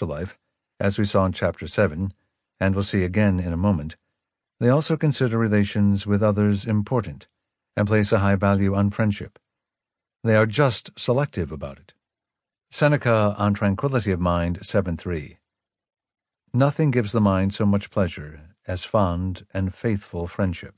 afterlife, as we saw in Chapter 7, and will see again in a moment, they also consider relations with others important, and place a high value on friendship. They are just selective about it. Seneca on Tranquility of Mind 7:3. Nothing gives the mind so much pleasure as fond and faithful friendship.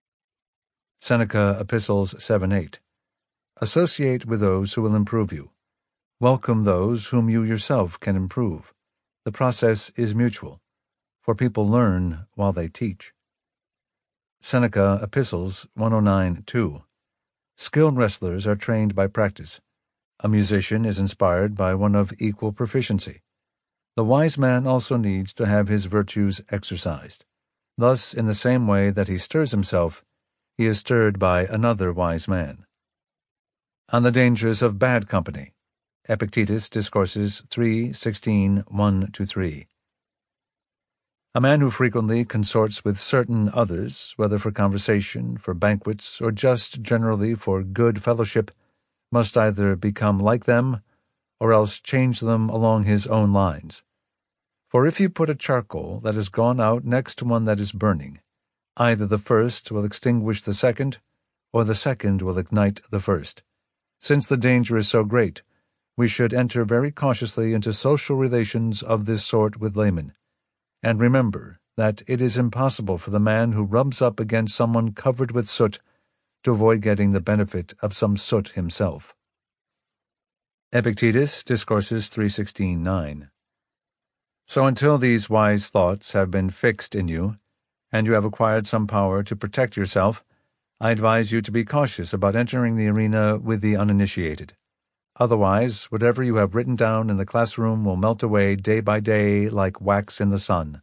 Seneca Epistles 7:8. Associate with those who will improve you. Welcome those whom you yourself can improve. The process is mutual, for people learn while they teach. Seneca Epistles 109:2. Skilled wrestlers are trained by practice. A musician is inspired by one of equal proficiency. The wise man also needs to have his virtues exercised. Thus, in the same way that he stirs himself, he is stirred by another wise man. On the dangers of bad company. Epictetus Discourses 3:16, 1-3. A man who frequently consorts with certain others, whether for conversation, for banquets, or just generally for good fellowship, must either become like them, or else change them along his own lines. For if you put a charcoal that has gone out next to one that is burning, either the first will extinguish the second, or the second will ignite the first. Since the danger is so great, we should enter very cautiously into social relations of this sort with laymen, and remember that it is impossible for the man who rubs up against someone covered with soot to avoid getting the benefit of some soot himself. Epictetus Discourses 3:16-9. So until these wise thoughts have been fixed in you, and you have acquired some power to protect yourself, I advise you to be cautious about entering the arena with the uninitiated. Otherwise, whatever you have written down in the classroom will melt away day by day like wax in the sun.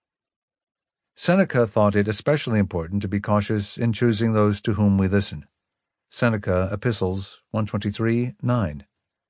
Seneca thought it especially important to be cautious in choosing those to whom we listen. Seneca Epistles 123:9.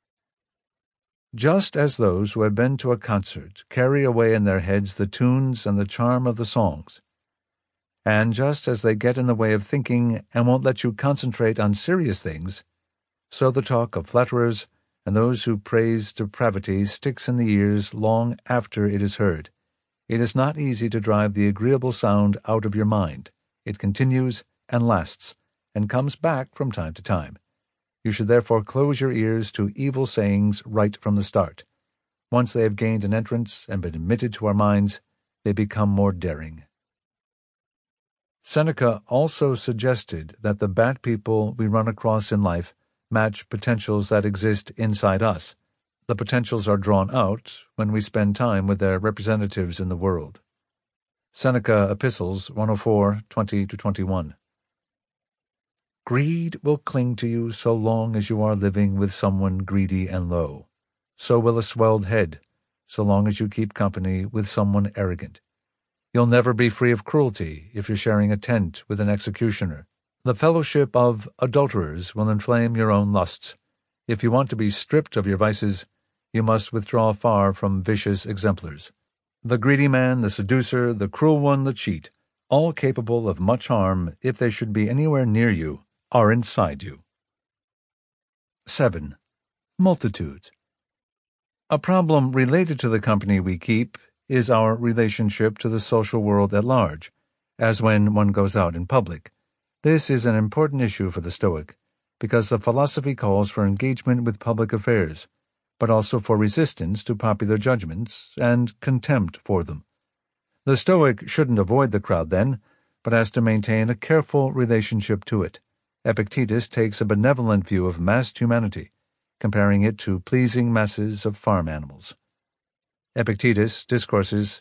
Just as those who have been to a concert carry away in their heads the tunes and the charm of the songs, and just as they get in the way of thinking and won't let you concentrate on serious things, so the talk of flatterers and those who praise depravity sticks in the ears long after it is heard. It is not easy to drive the agreeable sound out of your mind. It continues and lasts, and comes back from time to time. You should therefore close your ears to evil sayings right from the start. Once they have gained an entrance and been admitted to our minds, they become more daring. Seneca also suggested that the bad people we run across in life match potentials that exist inside us. The potentials are drawn out when we spend time with their representatives in the world. Seneca Epistles 104:20-21. Greed will cling to you so long as you are living with someone greedy and low. So will a swelled head, so long as you keep company with someone arrogant. You'll never be free of cruelty if you're sharing a tent with an executioner. The fellowship of adulterers will inflame your own lusts. If you want to be stripped of your vices, you must withdraw far from vicious exemplars. The greedy man, the seducer, the cruel one, the cheat, all capable of much harm if they should be anywhere near you, are inside you. 7. Multitudes. A problem related to the company we keep is our relationship to the social world at large, as when one goes out in public. This is an important issue for the Stoic, because the philosophy calls for engagement with public affairs, but also for resistance to popular judgments and contempt for them. The Stoic shouldn't avoid the crowd then, but has to maintain a careful relationship to it. Epictetus takes a benevolent view of massed humanity, comparing it to pleasing masses of farm animals. Epictetus Discourses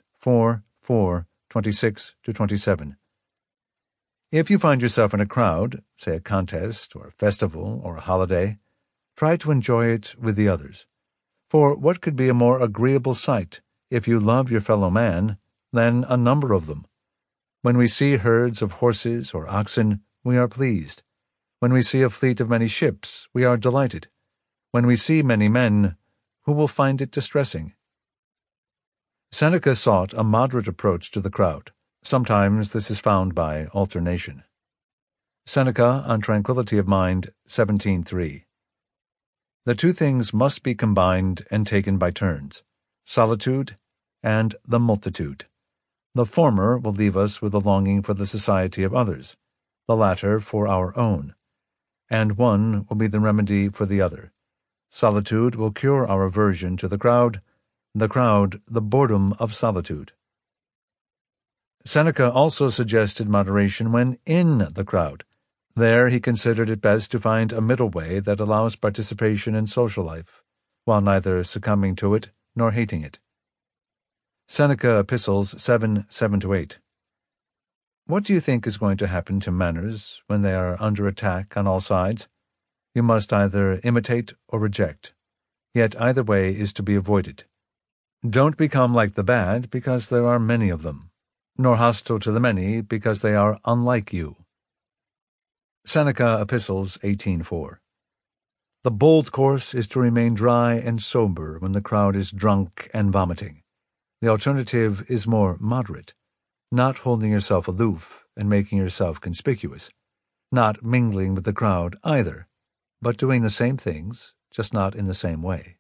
4:26-27. If you find yourself in a crowd, say a contest or a festival or a holiday, try to enjoy it with the others. For what could be a more agreeable sight, if you love your fellow man, than a number of them? When we see herds of horses or oxen, we are pleased. When we see a fleet of many ships, we are delighted. When we see many men, who will find it distressing? Seneca sought a moderate approach to the crowd. Sometimes this is found by alternation. Seneca on Tranquility of Mind 17:3. The two things must be combined and taken by turns. solitude, and the multitude. The former will leave us with a longing for the society of others, the latter for our own, and one will be the remedy for the other. Solitude will cure our aversion to the crowd the boredom of solitude. Seneca also suggested moderation when in the crowd. There he considered it best to find a middle way that allows participation in social life, while neither succumbing to it nor hating it. Seneca Epistles 7:7-8. What do you think is going to happen to manners when they are under attack on all sides? You must either imitate or reject, yet either way is to be avoided. Don't become like the bad, because there are many of them, nor hostile to the many, because they are unlike you. Seneca Epistles 18:4. The bold course is to remain dry and sober when the crowd is drunk and vomiting. The alternative is more moderate, not holding yourself aloof and making yourself conspicuous, not mingling with the crowd either, but doing the same things, just not in the same way.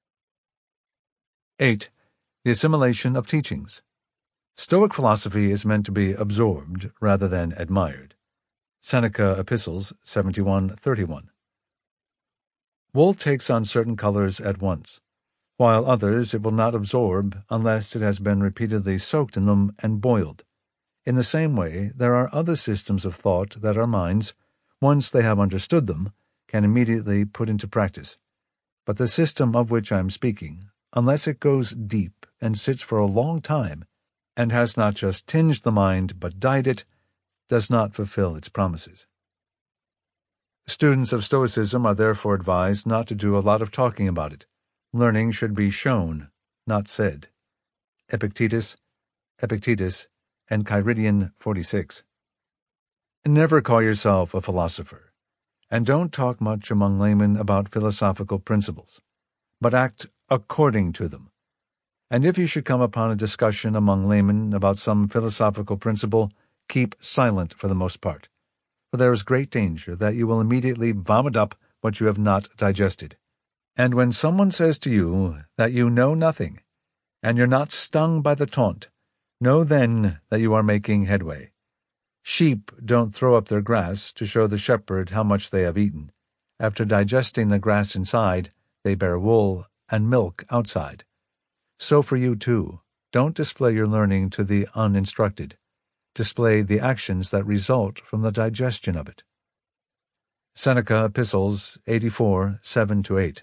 8. The assimilation of teachings. Stoic philosophy is meant to be absorbed rather than admired. Seneca Epistles 71:31. Wool takes on certain colors at once, while others it will not absorb unless it has been repeatedly soaked in them and boiled. In the same way, there are other systems of thought that our minds, once they have understood them, can immediately put into practice. But the system of which I am speaking, unless it goes deep and sits for a long time, and has not just tinged the mind but dyed it, does not fulfill its promises. Students of Stoicism are therefore advised not to do a lot of talking about it. Learning should be shown, not said. Epictetus, and Kyridian 46. Never call yourself a philosopher, and don't talk much among laymen about philosophical principles, but act according to them. And if you should come upon a discussion among laymen about some philosophical principle, keep silent for the most part, for there is great danger that you will immediately vomit up what you have not digested. And when someone says to you that you know nothing, and you're not stung by the taunt, know then that you are making headway. Sheep don't throw up their grass to show the shepherd how much they have eaten. After digesting the grass inside, they bear wool and milk outside. So for you too, don't display your learning to the uninstructed. Display the actions that result from the digestion of it. Seneca Epistles 84:7-8.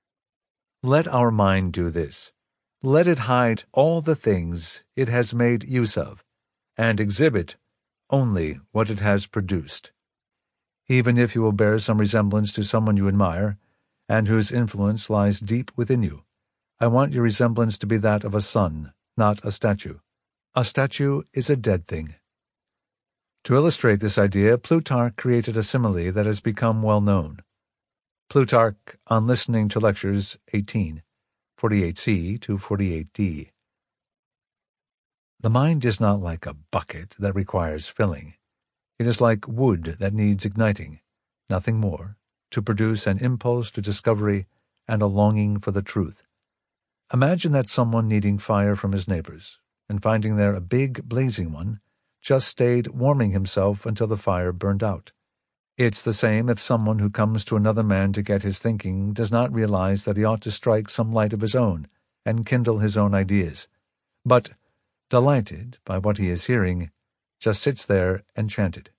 Let our mind do this. Let it hide all the things it has made use of, and exhibit only what it has produced. Even if you will bear some resemblance to someone you admire, and whose influence lies deep within you, I want your resemblance to be that of a son, not a statue. A statue is a dead thing. To illustrate this idea, Plutarch created a simile that has become well known. Plutarch on Listening to Lectures 18, 48c to 48d. The mind is not like a bucket that requires filling. It is like wood that needs igniting, nothing more, to produce an impulse to discovery and a longing for the truth. Imagine that someone needing fire from his neighbors, and finding there a big blazing one, just stayed warming himself until the fire burned out. It's the same if someone who comes to another man to get his thinking does not realize that he ought to strike some light of his own and kindle his own ideas, but, delighted by what he is hearing, just sits there enchanted.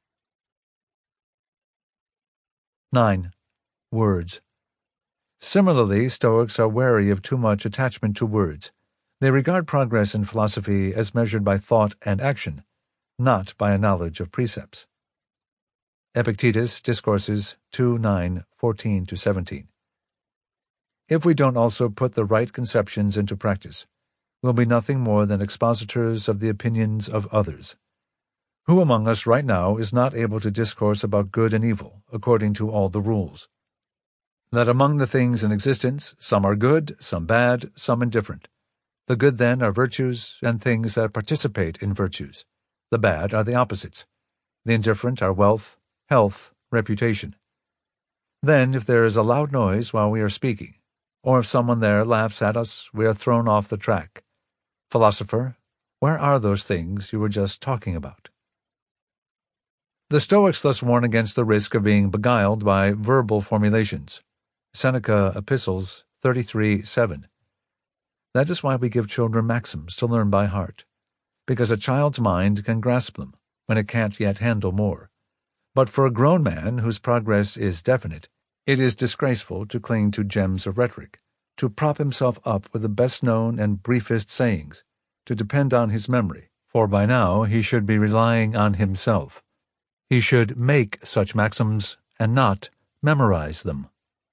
9. Words. Similarly, Stoics are wary of too much attachment to words. They regard progress in philosophy as measured by thought and action, not by a knowledge of precepts. Epictetus, Discourses 2:9-14-17. If we don't also put the right conceptions into practice, we'll be nothing more than expositors of the opinions of others. Who among us right now is not able to discourse about good and evil, according to all the rules? That among the things in existence, some are good, some bad, some indifferent. The good, then, are virtues and things that participate in virtues. The bad are the opposites. The indifferent are wealth, health, reputation. Then, if there is a loud noise while we are speaking, or if someone there laughs at us, we are thrown off the track. Philosopher, where are those things you were just talking about? The Stoics thus warn against the risk of being beguiled by verbal formulations. Seneca Epistles 33:7. That is why we give children maxims to learn by heart, because a child's mind can grasp them when it can't yet handle more. But for a grown man whose progress is definite, it is disgraceful to cling to gems of rhetoric, to prop himself up with the best-known and briefest sayings, to depend on his memory, for by now he should be relying on himself. He should make such maxims and not memorize them.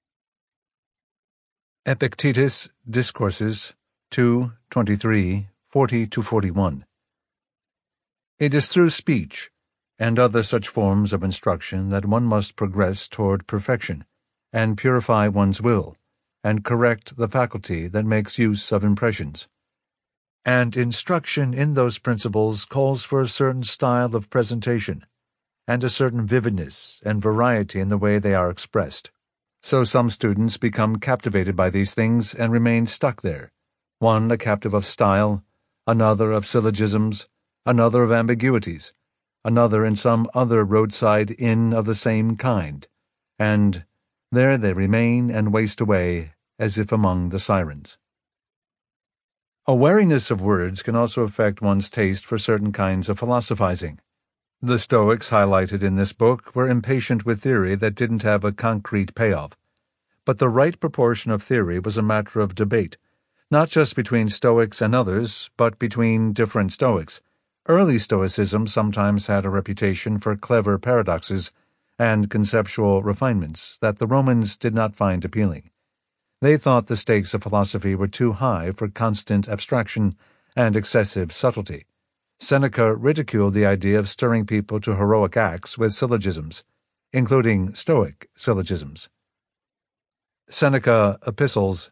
Epictetus, Discourses 2:23, 40-41. It is through speech and other such forms of instruction that one must progress toward perfection, and purify one's will, and correct the faculty that makes use of impressions. And instruction in those principles calls for a certain style of presentation, and a certain vividness and variety in the way they are expressed. So some students become captivated by these things and remain stuck there, one a captive of style, another of syllogisms, another of ambiguities, another in some other roadside inn of the same kind, and there they remain and waste away as if among the sirens. A wariness of words can also affect one's taste for certain kinds of philosophizing. The Stoics highlighted in this book were impatient with theory that didn't have a concrete payoff, but the right proportion of theory was a matter of debate, not just between Stoics and others, but between different Stoics. Early Stoicism sometimes had a reputation for clever paradoxes and conceptual refinements that the Romans did not find appealing. They thought the stakes of philosophy were too high for constant abstraction and excessive subtlety. Seneca ridiculed the idea of stirring people to heroic acts with syllogisms, including Stoic syllogisms. Seneca Epistles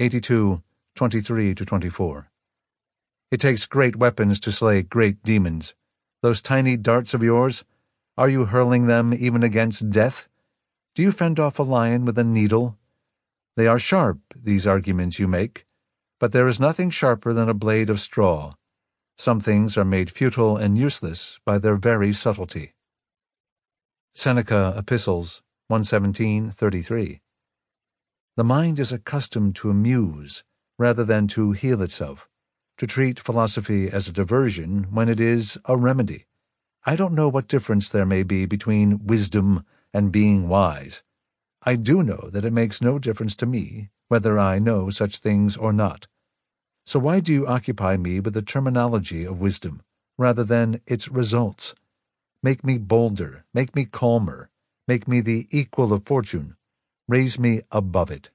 82:23-24. It takes great weapons to slay great demons. Those tiny darts of yours, are you hurling them even against death? Do you fend off a lion with a needle? They are sharp, these arguments you make, but there is nothing sharper than a blade of straw. Some things are made futile and useless by their very subtlety. Seneca Epistles 1:17-33. The mind is accustomed to amuse rather than to heal itself, to treat philosophy as a diversion when it is a remedy. I don't know what difference there may be between wisdom and being wise. I do know that it makes no difference to me whether I know such things or not. So why do you occupy me with the terminology of wisdom, rather than its results? Make me bolder, make me calmer, make me the equal of fortune, raise me above it.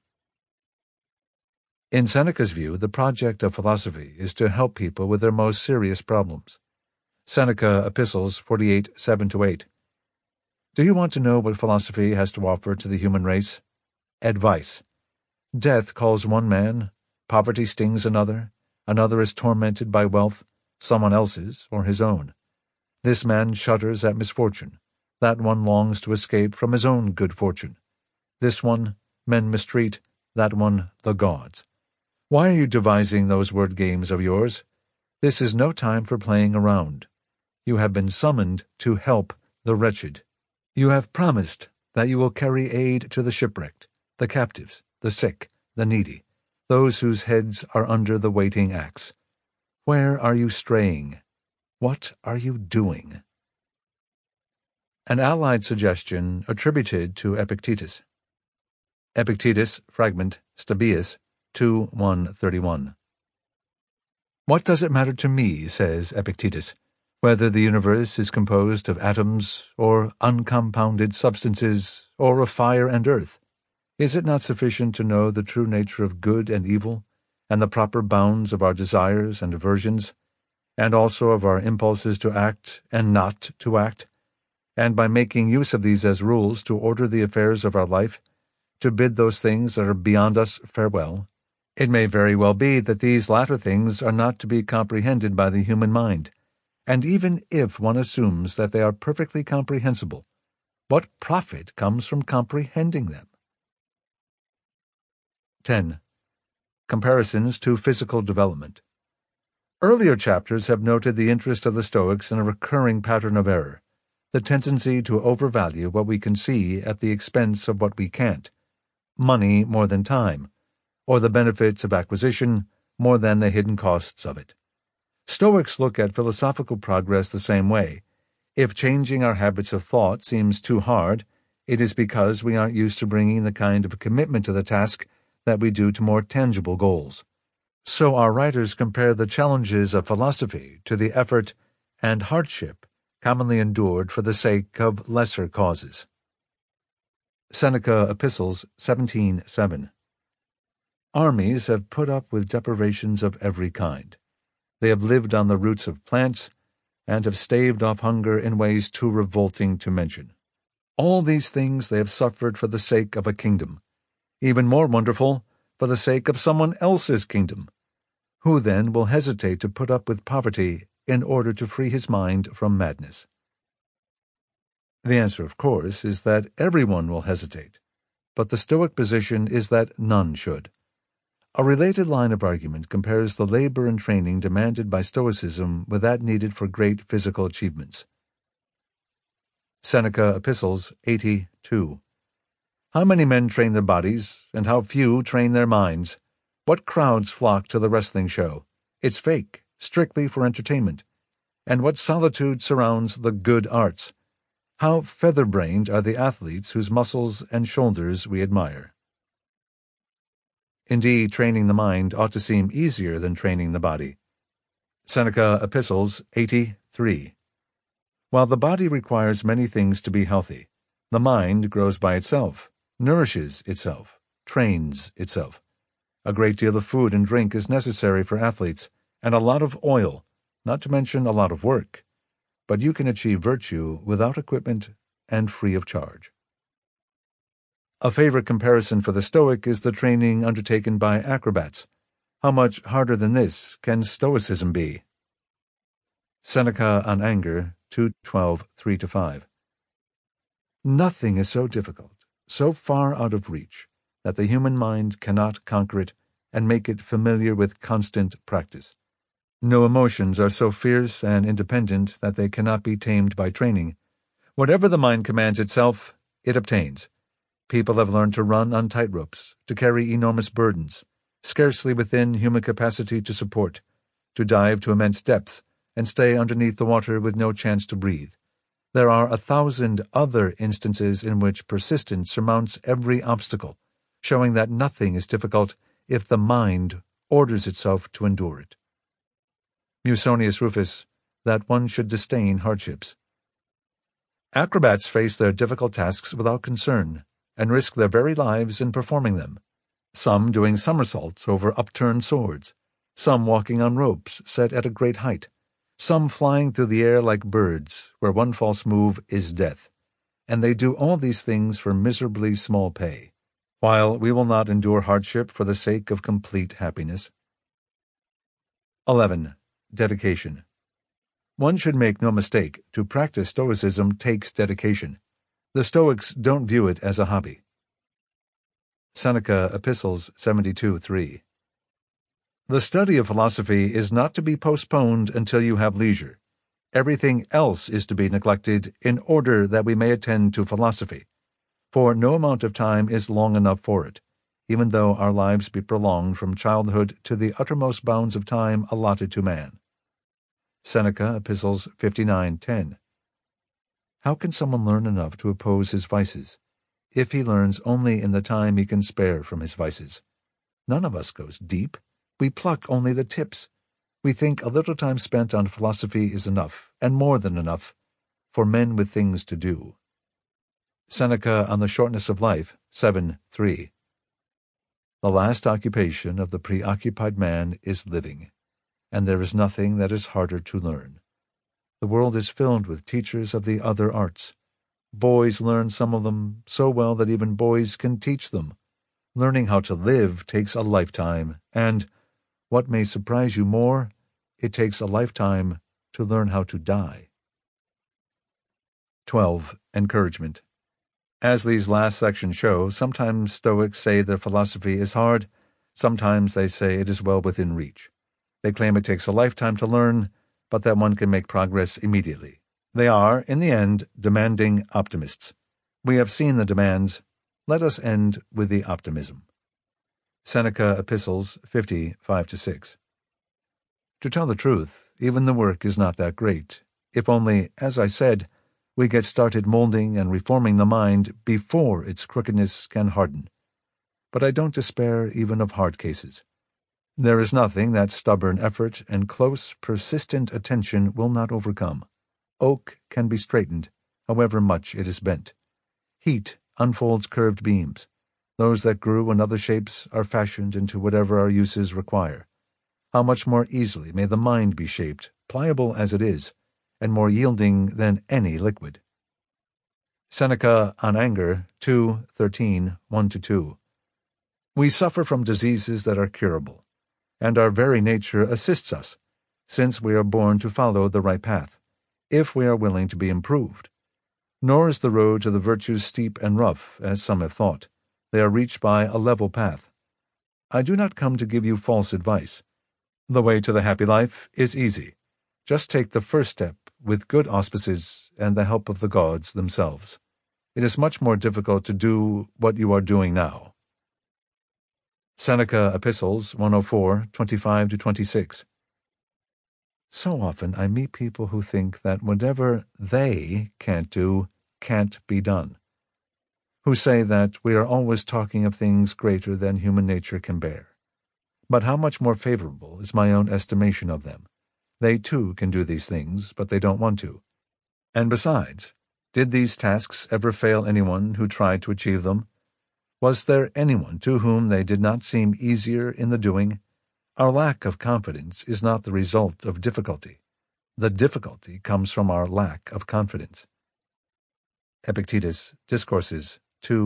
In Seneca's view, the project of philosophy is to help people with their most serious problems. Seneca Epistles 48:7-8. Do you want to know what philosophy has to offer to the human race? Advice. Death calls one man, poverty stings another is tormented by wealth, someone else's or his own. This man shudders at misfortune, that one longs to escape from his own good fortune. This one men mistreat, that one the gods. Why are you devising those word games of yours? This is no time for playing around. You have been summoned to help the wretched. You have promised that you will carry aid to the shipwrecked, the captives, the sick, the needy, those whose heads are under the waiting axe. Where are you straying? What are you doing? An allied suggestion attributed to Epictetus. Epictetus, fragment, Stabius, 2:131. What does it matter to me, says Epictetus, whether the universe is composed of atoms or uncompounded substances or of fire and earth? Is it not sufficient to know the true nature of good and evil, and the proper bounds of our desires and aversions, and also of our impulses to act and not to act, and by making use of these as rules to order the affairs of our life, to bid those things that are beyond us farewell? It may very well be that these latter things are not to be comprehended by the human mind, and even if one assumes that they are perfectly comprehensible, what profit comes from comprehending them? 10. Comparisons to physical development. Earlier chapters have noted the interest of the Stoics in a recurring pattern of error, the tendency to overvalue what we can see at the expense of what we can't, money more than time, or the benefits of acquisition more than the hidden costs of it. Stoics look at philosophical progress the same way. If changing our habits of thought seems too hard, it is because we aren't used to bringing the kind of commitment to the task that we do to more tangible goals. So our writers compare the challenges of philosophy to the effort and hardship commonly endured for the sake of lesser causes. Seneca Epistles 17:7. Armies have put up with deprivations of every kind. They have lived on the roots of plants, and have staved off hunger in ways too revolting to mention. All these things they have suffered for the sake of a kingdom. Even more wonderful, for the sake of someone else's kingdom. Who then will hesitate to put up with poverty in order to free his mind from madness? The answer, of course, is that everyone will hesitate, but the Stoic position is that none should. A related line of argument compares the labor and training demanded by Stoicism with that needed for great physical achievements. Seneca Epistles 80:2. How many men train their bodies, and how few train their minds? What crowds flock to the wrestling show? It's fake, strictly for entertainment. And what solitude surrounds the good arts? How feather-brained are the athletes whose muscles and shoulders we admire. Indeed, training the mind ought to seem easier than training the body. Seneca Epistles 80:3. While the body requires many things to be healthy, the mind grows by itself, nourishes itself, trains itself. A great deal of food and drink is necessary for athletes, and a lot of oil, not to mention a lot of work. But you can achieve virtue without equipment and free of charge. A favorite comparison for the Stoic is the training undertaken by acrobats. How much harder than this can Stoicism be? Seneca on Anger 2:12-3-5. Nothing is so difficult, so far out of reach, that the human mind cannot conquer it and make it familiar with constant practice. No emotions are so fierce and independent that they cannot be tamed by training. Whatever the mind commands itself, it obtains. People have learned to run on tightropes, to carry enormous burdens, scarcely within human capacity to support, to dive to immense depths, and stay underneath the water with no chance to breathe. There are 1,000 other instances in which persistence surmounts every obstacle, showing that nothing is difficult if the mind orders itself to endure it. Musonius Rufus, that one should disdain hardships. Acrobats face their difficult tasks without concern, and risk their very lives in performing them, some doing somersaults over upturned swords, some walking on ropes set at a great height, some flying through the air like birds, where one false move is death, and they do all these things for miserably small pay, while we will not endure hardship for the sake of complete happiness. 11. Dedication. One should make no mistake, to practice Stoicism takes dedication. The Stoics don't view it as a hobby. Seneca Epistles 72:3. The study of philosophy is not to be postponed until you have leisure. Everything else is to be neglected in order that we may attend to philosophy, for no amount of time is long enough for it, even though our lives be prolonged from childhood to the uttermost bounds of time allotted to man. Seneca Epistles 59:10. How can someone learn enough to oppose his vices, if he learns only in the time he can spare from his vices? None of us goes deep. We pluck only the tips. We think a little time spent on philosophy is enough, and more than enough, for men with things to do. Seneca on the Shortness of Life 7:3. The last occupation of the preoccupied man is living, and there is nothing that is harder to learn. The world is filled with teachers of the other arts. Boys learn some of them so well that even boys can teach them. Learning how to live takes a lifetime, and, what may surprise you more, it takes a lifetime to learn how to die. 12. Encouragement. As these last sections show, sometimes Stoics say that philosophy is hard, Sometimes they say it is well within reach. They claim it takes a lifetime to learn, but that one can make progress immediately. They are, in the end, demanding optimists. We have seen the demands. Let us end with the optimism. Seneca Epistles 50, 5-6. To tell the truth, even the work is not that great, if only, as I said, we get started molding and reforming the mind before its crookedness can harden. But I don't despair even of hard cases. There is nothing that stubborn effort and close, persistent attention will not overcome. Oak can be straightened, however much it is bent. Heat unfolds curved beams. Those that grew in other shapes are fashioned into whatever our uses require. How much more easily may the mind be shaped, pliable as it is, and more yielding than any liquid. Seneca on Anger 2:13, 1-2. We suffer from diseases that are curable, and our very nature assists us, since we are born to follow the right path, if we are willing to be improved. Nor is the road to the virtues steep and rough, as some have thought. They are reached by a level path. I do not come to give you false advice. The way to the happy life is easy. Just take the first step with good auspices and the help of the gods themselves. It is much more difficult to do what you are doing now. Seneca Epistles 104, 25-26. So often I meet people who think that whatever they can't do can't be done, who say that we are always talking of things greater than human nature can bear. But how much more favorable is my own estimation of them? They too can do these things, but they don't want to. And besides, did these tasks ever fail anyone who tried to achieve them? Was there anyone to whom they did not seem easier in the doing? Our lack of confidence is not the result of difficulty. The difficulty comes from our lack of confidence. Epictetus, Discourses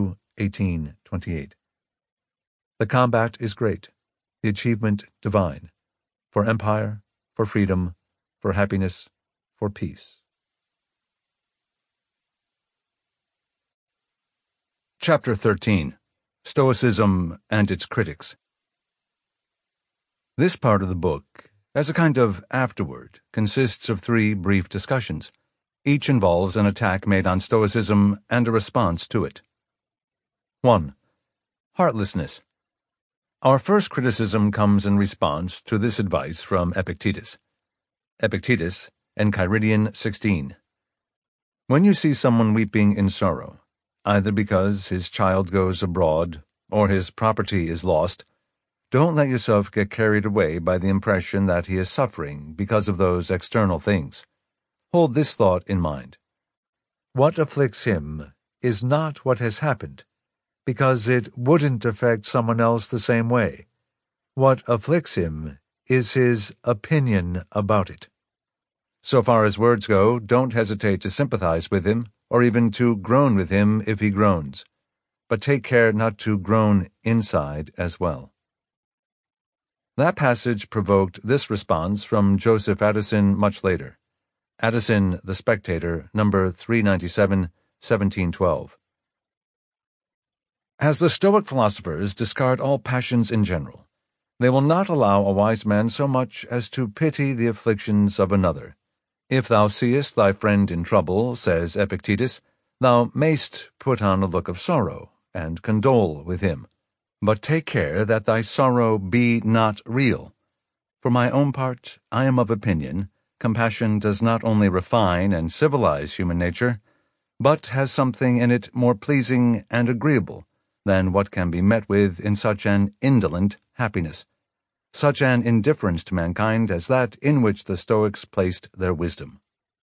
2:18-28. The combat is great, the achievement divine, for empire, for freedom, for happiness, for peace. Chapter 13. Stoicism and its Critics. This part of the book, as a kind of afterword, consists of 3 brief discussions. Each involves an attack made on Stoicism and a response to it. 1. Heartlessness. Our first criticism comes in response to this advice from Epictetus. Epictetus, Enchiridion 16. When you see someone weeping in sorrow, either because his child goes abroad or his property is lost, don't let yourself get carried away by the impression that he is suffering because of those external things. Hold this thought in mind. What afflicts him is not what has happened, because it wouldn't affect someone else the same way. What afflicts him is his opinion about it. So far as words go, don't hesitate to sympathize with him, or even to groan with him if he groans. But take care not to groan inside as well. That passage provoked this response from Joseph Addison much later. Addison, The Spectator, number 397, 1712. As the Stoic philosophers discard all passions in general, they will not allow a wise man so much as to pity the afflictions of another. If thou seest thy friend in trouble, says Epictetus, thou mayst put on a look of sorrow, and condole with him. But take care that thy sorrow be not real. For my own part, I am of opinion, compassion does not only refine and civilize human nature, but has something in it more pleasing and agreeable than what can be met with in such an indolent happiness, such an indifference to mankind as that in which the Stoics placed their wisdom.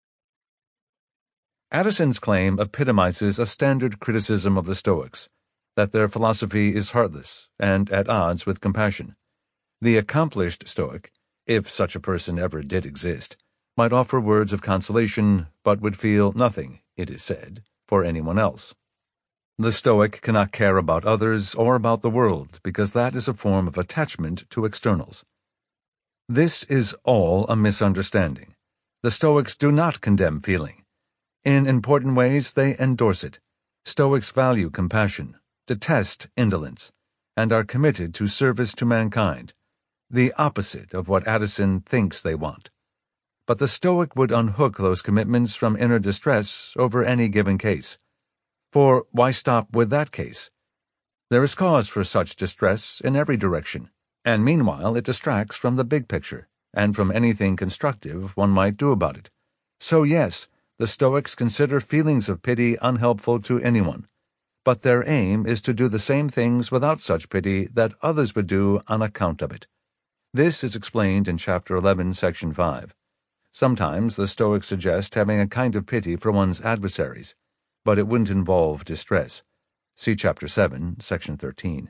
Addison's claim epitomizes a standard criticism of the Stoics, that their philosophy is heartless and at odds with compassion. The accomplished Stoic, if such a person ever did exist, might offer words of consolation, but would feel nothing, it is said, for anyone else. The Stoic cannot care about others or about the world, because that is a form of attachment to externals. This is all a misunderstanding. The Stoics do not condemn feeling. In important ways they endorse it. Stoics value compassion, detest indolence. and are committed to service to mankind, the opposite of what Addison thinks they want. But the Stoic would unhook those commitments from inner distress over any given case. For why stop with that case? There is cause for such distress in every direction, and meanwhile it distracts from the big picture, and from anything constructive one might do about it. So yes, the Stoics consider feelings of pity unhelpful to anyone, but their aim is to do the same things without such pity that others would do on account of it. This is explained in Chapter 11, Section 5. Sometimes the Stoics suggest having a kind of pity for one's adversaries, but it wouldn't involve distress. See Chapter 7, Section 13.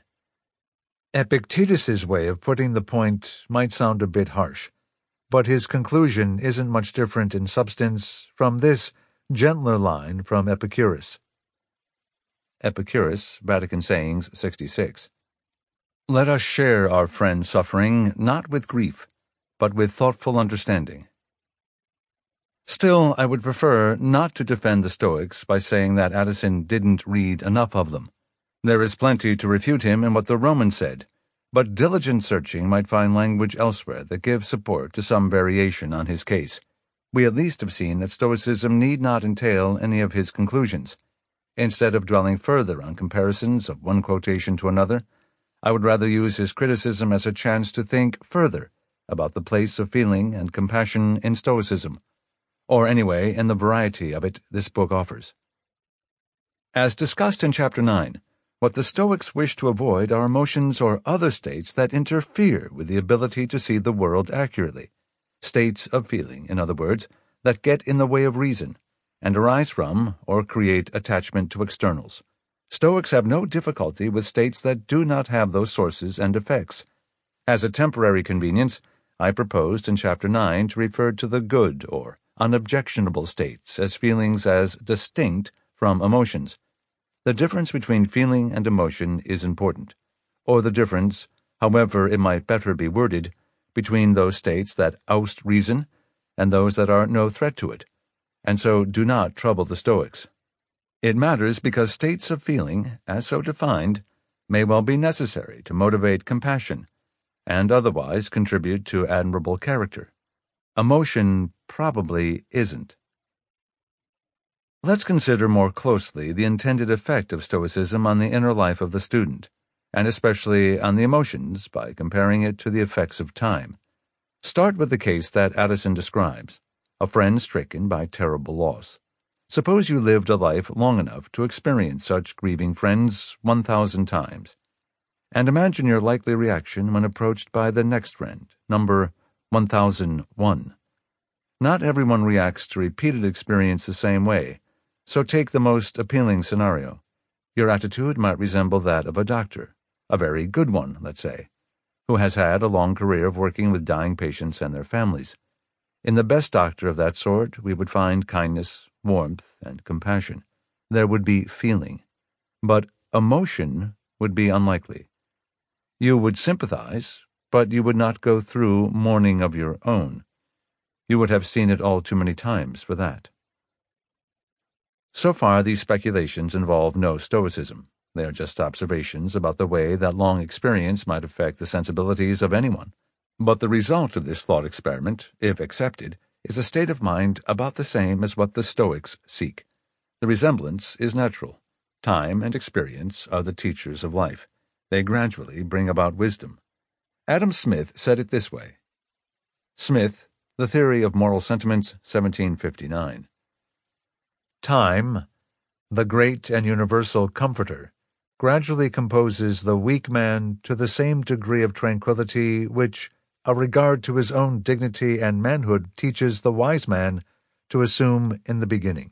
Epictetus's way of putting the point might sound a bit harsh, but his conclusion isn't much different in substance from this gentler line from Epicurus. Epicurus, Vatican Sayings 66. Let us share our friend's suffering not with grief, but with thoughtful understanding. Still, I would prefer not to defend the Stoics by saying that Addison didn't read enough of them. There is plenty to refute him in what the Romans said, but diligent searching might find language elsewhere that gives support to some variation on his case. We at least have seen that Stoicism need not entail any of his conclusions. Instead of dwelling further on comparisons of one quotation to another, I would rather use his criticism as a chance to think further about the place of feeling and compassion in Stoicism, or anyway in the variety of it this book offers. As discussed in Chapter 9, what the Stoics wish to avoid are emotions or other states that interfere with the ability to see the world accurately, states of feeling, in other words, that get in the way of reason, and arise from or create attachment to externals. Stoics have no difficulty with states that do not have those sources and effects. As a temporary convenience, I proposed in Chapter 9 to refer to the good or unobjectionable states as feelings as distinct from emotions. The difference between feeling and emotion is important, or the difference, however it might better be worded, between those states that oust reason and those that are no threat to it, and so do not trouble the Stoics. It matters because states of feeling, as so defined, may well be necessary to motivate compassion, and otherwise contribute to admirable character. Emotion probably isn't. Let's consider more closely the intended effect of Stoicism on the inner life of the student, and especially on the emotions by comparing it to the effects of time. Start with the case that Addison describes, a friend stricken by terrible loss. Suppose you lived a life long enough to experience such grieving friends 1,000 times, and imagine your likely reaction when approached by the next friend, number 1001. Not everyone reacts to repeated experience the same way, so take the most appealing scenario. Your attitude might resemble that of a doctor, a very good one, let's say, who has had a long career of working with dying patients and their families. In the best doctor of that sort, we would find kindness, warmth, and compassion. There would be feeling, but emotion would be unlikely. You would sympathize, but you would not go through mourning of your own. You would have seen it all too many times for that. So far, these speculations involve no Stoicism. They are just observations about the way that long experience might affect the sensibilities of anyone. But the result of this thought experiment, if accepted, is a state of mind about the same as what the Stoics seek. The resemblance is natural. Time and experience are the teachers of life. They gradually bring about wisdom. Adam Smith said it this way. Smith, The Theory of Moral Sentiments, 1759. Time, the great and universal comforter, gradually composes the weak man to the same degree of tranquillity which a regard to his own dignity and manhood teaches the wise man to assume in the beginning.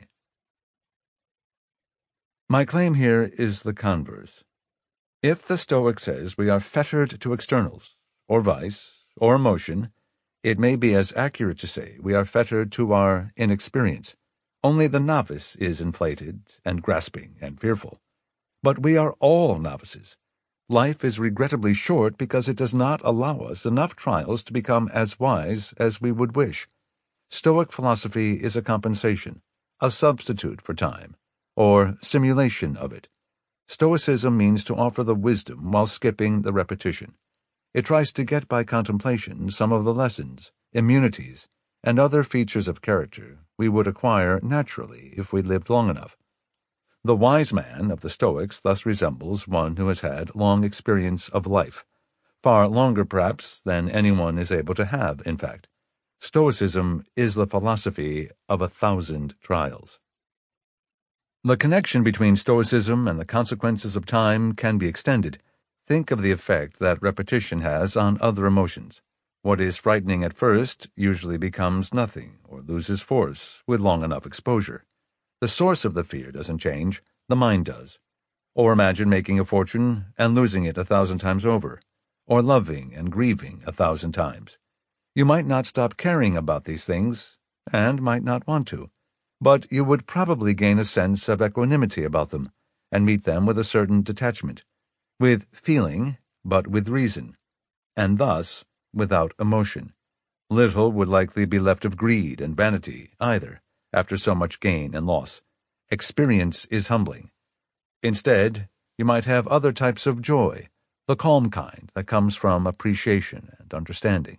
My claim here is the converse. If the Stoic says we are fettered to externals, or vice, or emotion, it may be as accurate to say we are fettered to our inexperience. Only the novice is inflated and grasping and fearful. But we are all novices. Life is regrettably short because it does not allow us enough trials to become as wise as we would wish. Stoic philosophy is a compensation, a substitute for time, or simulation of it. Stoicism means to offer the wisdom while skipping the repetition. It tries to get by contemplation some of the lessons, immunities, and other features of character we would acquire naturally if we lived long enough. The wise man of the Stoics thus resembles one who has had long experience of life, far longer perhaps than anyone is able to have, in fact. Stoicism is the philosophy of 1,000 trials. The connection between Stoicism and the consequences of time can be extended. Think of the effect that repetition has on other emotions. What is frightening at first usually becomes nothing or loses force with long enough exposure. The source of the fear doesn't change, the mind does. Or imagine making a fortune and losing it 1,000 times over, or loving and grieving 1,000 times. You might not stop caring about these things, and might not want to, but you would probably gain a sense of equanimity about them, and meet them with a certain detachment, with feeling, but with reason, and thus without emotion. Little would likely be left of greed and vanity, either, after so much gain and loss. Experience is humbling. Instead, you might have other types of joy, the calm kind that comes from appreciation and understanding.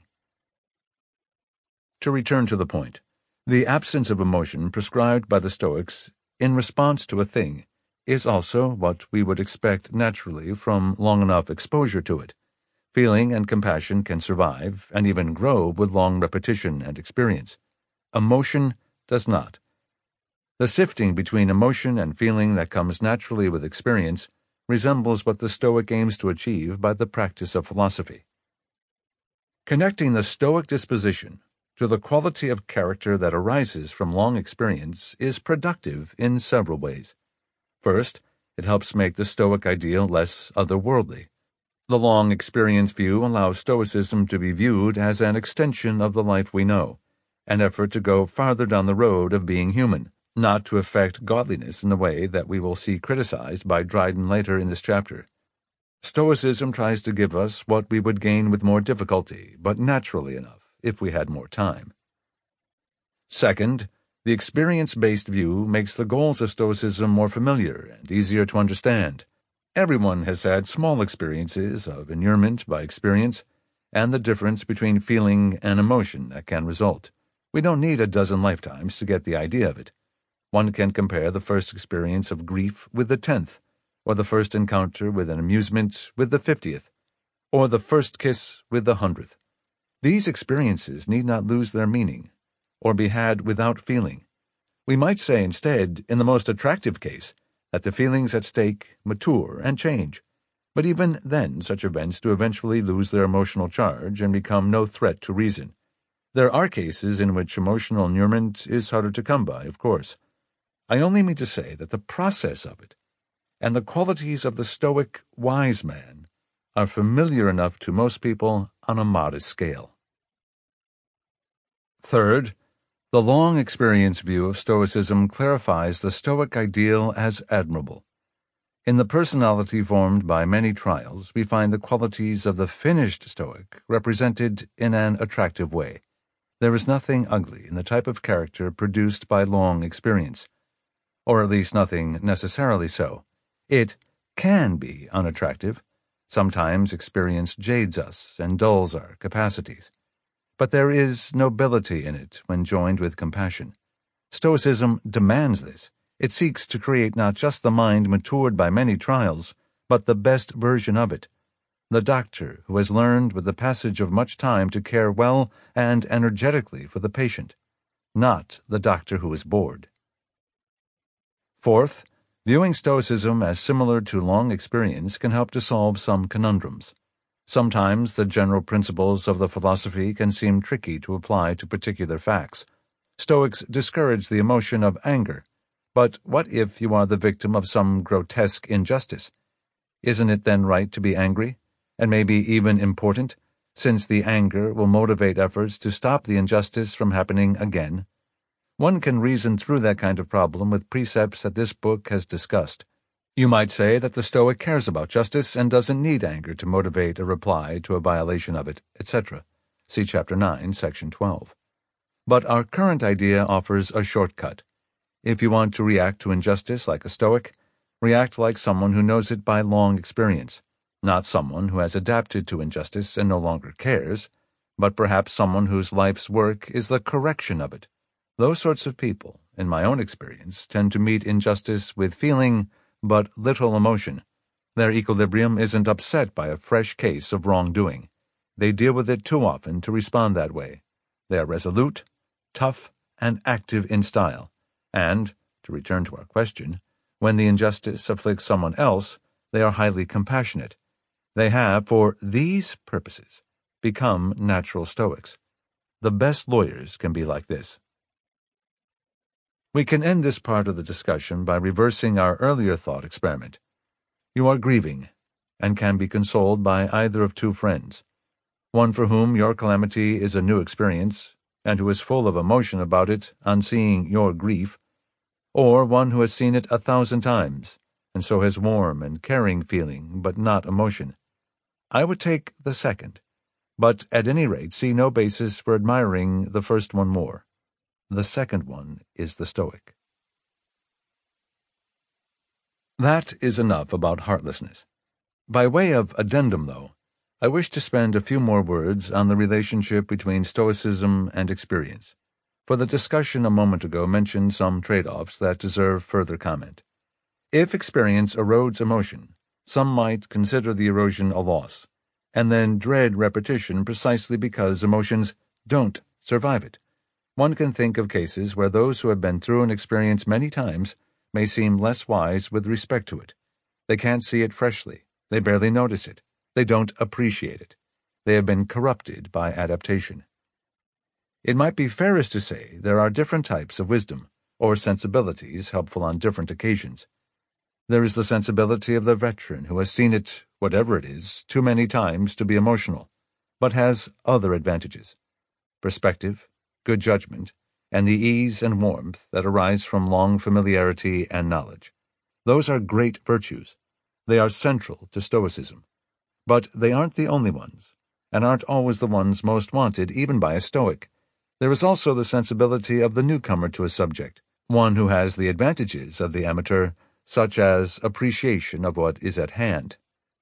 To return to the point, the absence of emotion prescribed by the Stoics in response to a thing is also what we would expect naturally from long enough exposure to it. Feeling and compassion can survive and even grow with long repetition and experience. Emotion does not. The sifting between emotion and feeling that comes naturally with experience resembles what the Stoic aims to achieve by the practice of philosophy. Connecting the Stoic disposition to the quality of character that arises from long experience is productive in several ways. First, it helps make the Stoic ideal less otherworldly. The long experience view allows Stoicism to be viewed as an extension of the life we know, an effort to go farther down the road of being human, not to affect godliness in the way that we will see criticized by Dryden later in this chapter. Stoicism tries to give us what we would gain with more difficulty, but naturally enough, if we had more time. Second, the experience-based view makes the goals of Stoicism more familiar and easier to understand. Everyone has had small experiences of inurement by experience, and the difference between feeling and emotion that can result. We don't need a dozen lifetimes to get the idea of it. One can compare the first experience of grief with the 10th, or the first encounter with an amusement with the 50th, or the first kiss with the 100th. These experiences need not lose their meaning, or be had without feeling. We might say instead, in the most attractive case, that the feelings at stake mature and change, but even then such events do eventually lose their emotional charge and become no threat to reason. There are cases in which emotional inurement is harder to come by, of course. I only mean to say that the process of it, and the qualities of the Stoic wise man, are familiar enough to most people on a modest scale. Third, the long experience view of Stoicism clarifies the Stoic ideal as admirable. In the personality formed by many trials, we find the qualities of the finished Stoic represented in an attractive way. There is nothing ugly in the type of character produced by long experience, or at least nothing necessarily so. It can be unattractive. Sometimes experience jades us and dulls our capacities. But there is nobility in it when joined with compassion. Stoicism demands this. It seeks to create not just the mind matured by many trials, but the best version of it. The doctor who has learned with the passage of much time to care well and energetically for the patient, not the doctor who is bored. Fourth, viewing Stoicism as similar to long experience can help to solve some conundrums. Sometimes the general principles of the philosophy can seem tricky to apply to particular facts. Stoics discourage the emotion of anger. But what if you are the victim of some grotesque injustice? Isn't it then right to be angry, and maybe even important, since the anger will motivate efforts to stop the injustice from happening again? One can reason through that kind of problem with precepts that this book has discussed. You might say that the Stoic cares about justice and doesn't need anger to motivate a reply to a violation of it, etc. See Chapter 9, Section 12. But our current idea offers a shortcut. If you want to react to injustice like a Stoic, React like someone who knows it by long experience, not someone who has adapted to injustice and no longer cares, but perhaps someone whose life's work is the correction of it. Those sorts of people, in my own experience, tend to meet injustice with feeling but little emotion. Their equilibrium isn't upset by a fresh case of wrongdoing. They deal with it too often to respond that way. They are resolute, tough, and active in style. And, to return to our question, when the injustice afflicts someone else, they are highly compassionate. They have, for these purposes, become natural Stoics. The best lawyers can be like this. We can end this part of the discussion by reversing our earlier thought experiment. You are grieving, and can be consoled by either of two friends, one for whom your calamity is a new experience, and who is full of emotion about it on seeing your grief, or one who has seen it 1,000 times, and so has warm and caring feeling, but not emotion. I would take the second, but at any rate see no basis for admiring the first one more. The second one is the Stoic. That is enough about heartlessness. By way of addendum, though, I wish to spend a few more words on the relationship between Stoicism and experience, for the discussion a moment ago mentioned some trade-offs that deserve further comment. If experience erodes emotion, some might consider the erosion a loss, and then dread repetition precisely because emotions don't survive it. One can think of cases where those who have been through an experience many times may seem less wise with respect to it. They can't see it freshly. They barely notice it. They don't appreciate it. They have been corrupted by adaptation. It might be fairest to say there are different types of wisdom, or sensibilities helpful on different occasions. There is the sensibility of the veteran who has seen it, whatever it is, too many times to be emotional, but has other advantages: perspective, good judgment, and the ease and warmth that arise from long familiarity and knowledge. Those are great virtues. They are central to Stoicism. But they aren't the only ones, and aren't always the ones most wanted even by a Stoic. There is also the sensibility of the newcomer to a subject, one who has the advantages of the amateur, such as appreciation of what is at hand.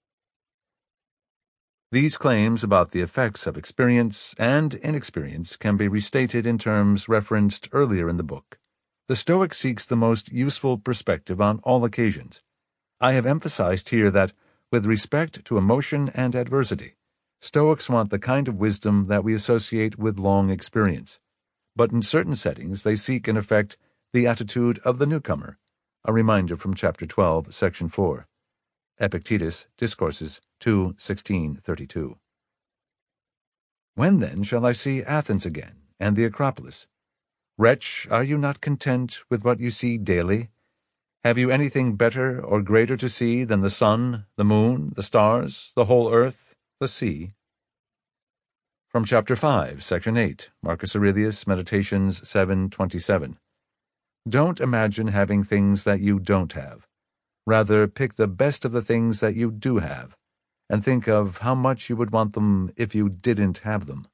These claims about the effects of experience and inexperience can be restated in terms referenced earlier in the book. The Stoic seeks the most useful perspective on all occasions. I have emphasized here that, with respect to emotion and adversity, Stoics want the kind of wisdom that we associate with long experience. But in certain settings they seek, in effect, the attitude of the newcomer, a reminder from Chapter 12, Section 4. Epictetus, Discourses 2:16-32. When then shall I see Athens again, and the Acropolis? Wretch, are you not content with what you see daily? Have you anything better or greater to see than the sun, the moon, the stars, the whole earth, the sea? From Chapter 5, Section 8, Marcus Aurelius, Meditations 7:27. Don't imagine having things that you don't have. Rather, pick the best of the things that you do have, and think of how much you would want them if you didn't have them.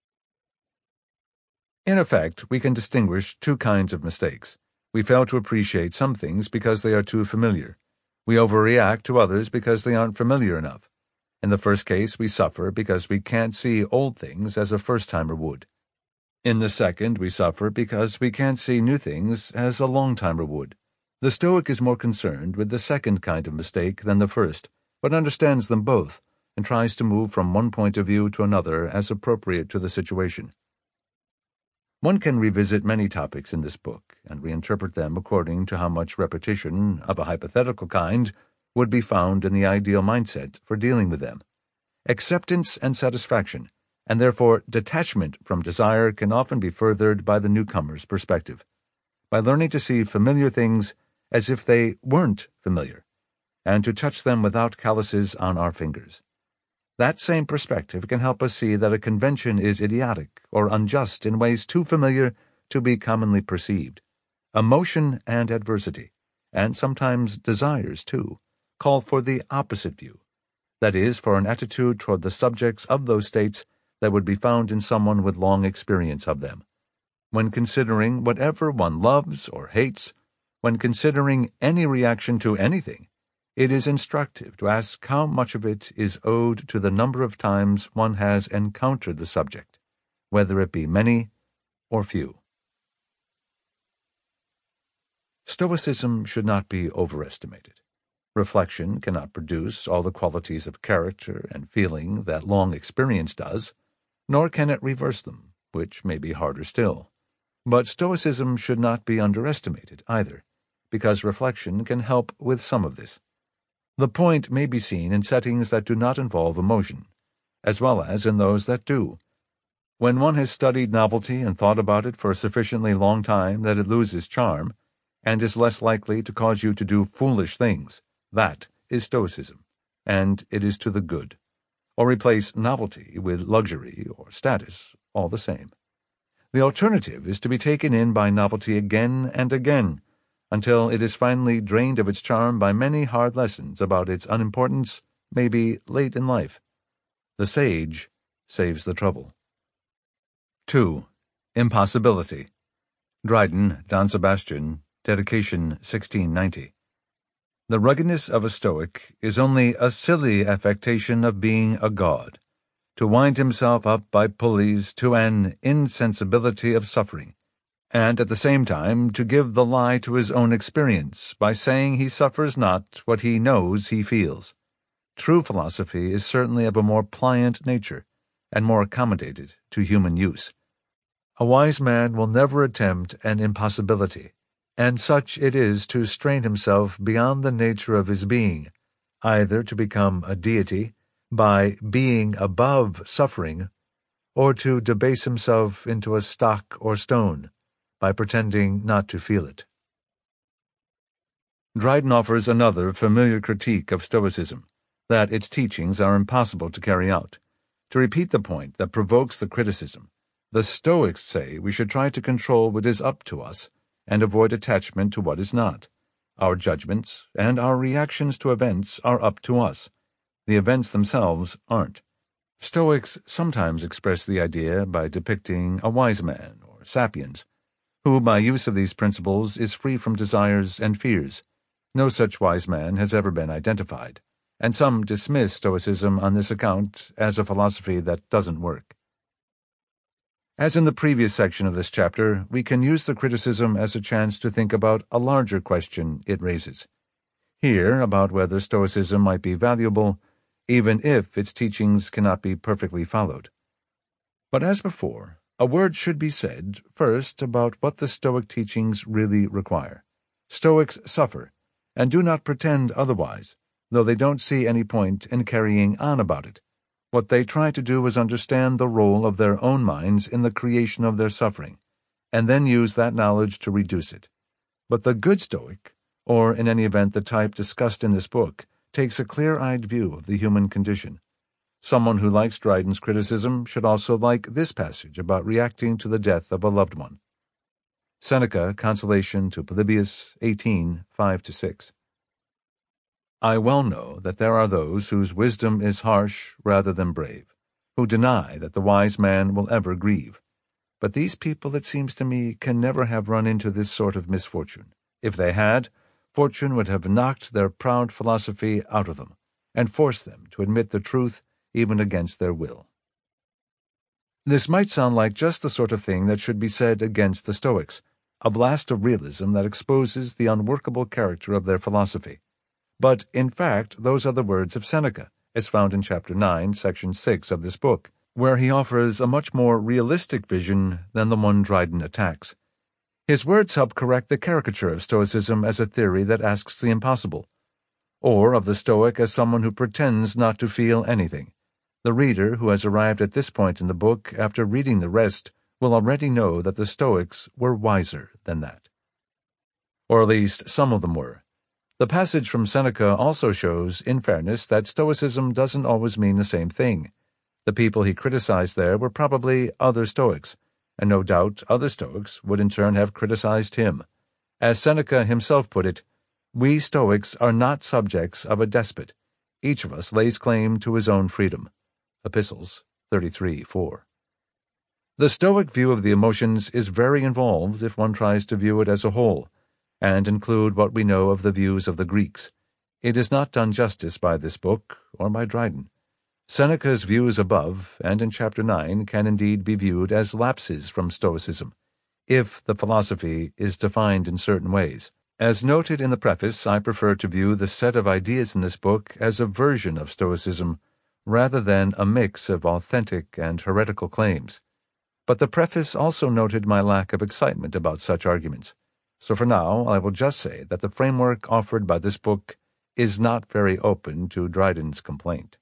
In effect, we can distinguish two kinds of mistakes. We fail to appreciate some things because they are too familiar. We overreact to others because they aren't familiar enough. In the first case, we suffer because we can't see old things as a first-timer would. In the second, we suffer because we can't see new things as a long-timer would. The Stoic is more concerned with the second kind of mistake than the first, but understands them both, and tries to move from one point of view to another as appropriate to the situation. One can revisit many topics in this book, and reinterpret them according to how much repetition, of a hypothetical kind, would be found in the ideal mindset for dealing with them. Acceptance and satisfaction, and therefore detachment from desire, can often be furthered by the newcomer's perspective, by learning to see familiar things as if they weren't familiar, and to touch them without calluses on our fingers. That same perspective can help us see that a convention is idiotic or unjust in ways too familiar to be commonly perceived. Emotion and adversity, and sometimes desires too, call for the opposite view, that is, for an attitude toward the subjects of those states that would be found in someone with long experience of them. When considering whatever one loves or hates, when considering any reaction to anything, it is instructive to ask how much of it is owed to the number of times one has encountered the subject, whether it be many or few. Stoicism should not be overestimated. Reflection cannot produce all the qualities of character and feeling that long experience does, nor can it reverse them, which may be harder still. But Stoicism should not be underestimated either, because reflection can help with some of this. The point may be seen in settings that do not involve emotion, as well as in those that do. When one has studied novelty and thought about it for a sufficiently long time that it loses charm, and is less likely to cause you to do foolish things, that is Stoicism, and it is to the good. Or replace novelty with luxury or status, all the same. The alternative is to be taken in by novelty again and again, until it is finally drained of its charm by many hard lessons about its unimportance, maybe late in life. The sage saves the trouble. 2. Impossibility. Dryden, Don Sebastian, Dedication 1690. The ruggedness of a Stoic is only a silly affectation of being a god, to wind himself up by pulleys to an insensibility of suffering, and at the same time to give the lie to his own experience by saying he suffers not what he knows he feels. True philosophy is certainly of a more pliant nature, and more accommodated to human use. A wise man will never attempt an impossibility, and such it is to strain himself beyond the nature of his being, either to become a deity by being above suffering, or to debase himself into a stock or stone by pretending not to feel it. Dryden offers another familiar critique of Stoicism, that its teachings are impossible to carry out. To repeat the point that provokes the criticism, the Stoics say we should try to control what is up to us and avoid attachment to what is not. Our judgments and our reactions to events are up to us. The events themselves aren't. Stoics sometimes express the idea by depicting a wise man, or sapiens, who by use of these principles is free from desires and fears. No such wise man has ever been identified, and some dismiss Stoicism on this account as a philosophy that doesn't work. As in the previous section of this chapter, we can use the criticism as a chance to think about a larger question it raises. Here, about whether Stoicism might be valuable, even if its teachings cannot be perfectly followed. But as before, a word should be said first about what the Stoic teachings really require. Stoics suffer, and do not pretend otherwise, though they don't see any point in carrying on about it. What they try to do is understand the role of their own minds in the creation of their suffering, and then use that knowledge to reduce it. But the good Stoic, or in any event the type discussed in this book, takes a clear-eyed view of the human condition. Someone who likes Dryden's criticism should also like this passage about reacting to the death of a loved one. Seneca, Consolation to Polybius, 18, 5-6. I well know that there are those whose wisdom is harsh rather than brave, who deny that the wise man will ever grieve. But these people, it seems to me, can never have run into this sort of misfortune. If they had, fortune would have knocked their proud philosophy out of them, and forced them to admit the truth even against their will. This might sound like just the sort of thing that should be said against the Stoics, a blast of realism that exposes the unworkable character of their philosophy. But, in fact, those are the words of Seneca, as found in Chapter 9, Section 6 of this book, where he offers a much more realistic vision than the one Dryden attacks. His words help correct the caricature of Stoicism as a theory that asks the impossible, or of the Stoic as someone who pretends not to feel anything. The reader who has arrived at this point in the book after reading the rest will already know that the Stoics were wiser than that. Or at least some of them were. The passage from Seneca also shows, in fairness, that Stoicism doesn't always mean the same thing. The people he criticized there were probably other Stoics, and no doubt other Stoics would in turn have criticized him. As Seneca himself put it, "We Stoics are not subjects of a despot. Each of us lays claim to his own freedom." Epistles 33:4. The Stoic view of the emotions is very involved if one tries to view it as a whole. and include what we know of the views of the Greeks. It is not done justice by this book, or by Dryden. Seneca's views above, and in Chapter 9, can indeed be viewed as lapses from Stoicism, if the philosophy is defined in certain ways. As noted in the preface, I prefer to view the set of ideas in this book as a version of Stoicism, rather than a mix of authentic and heretical claims. But the preface also noted my lack of excitement about such arguments, so for now I will just say that the framework offered by this book is not very open to Dryden's complaint.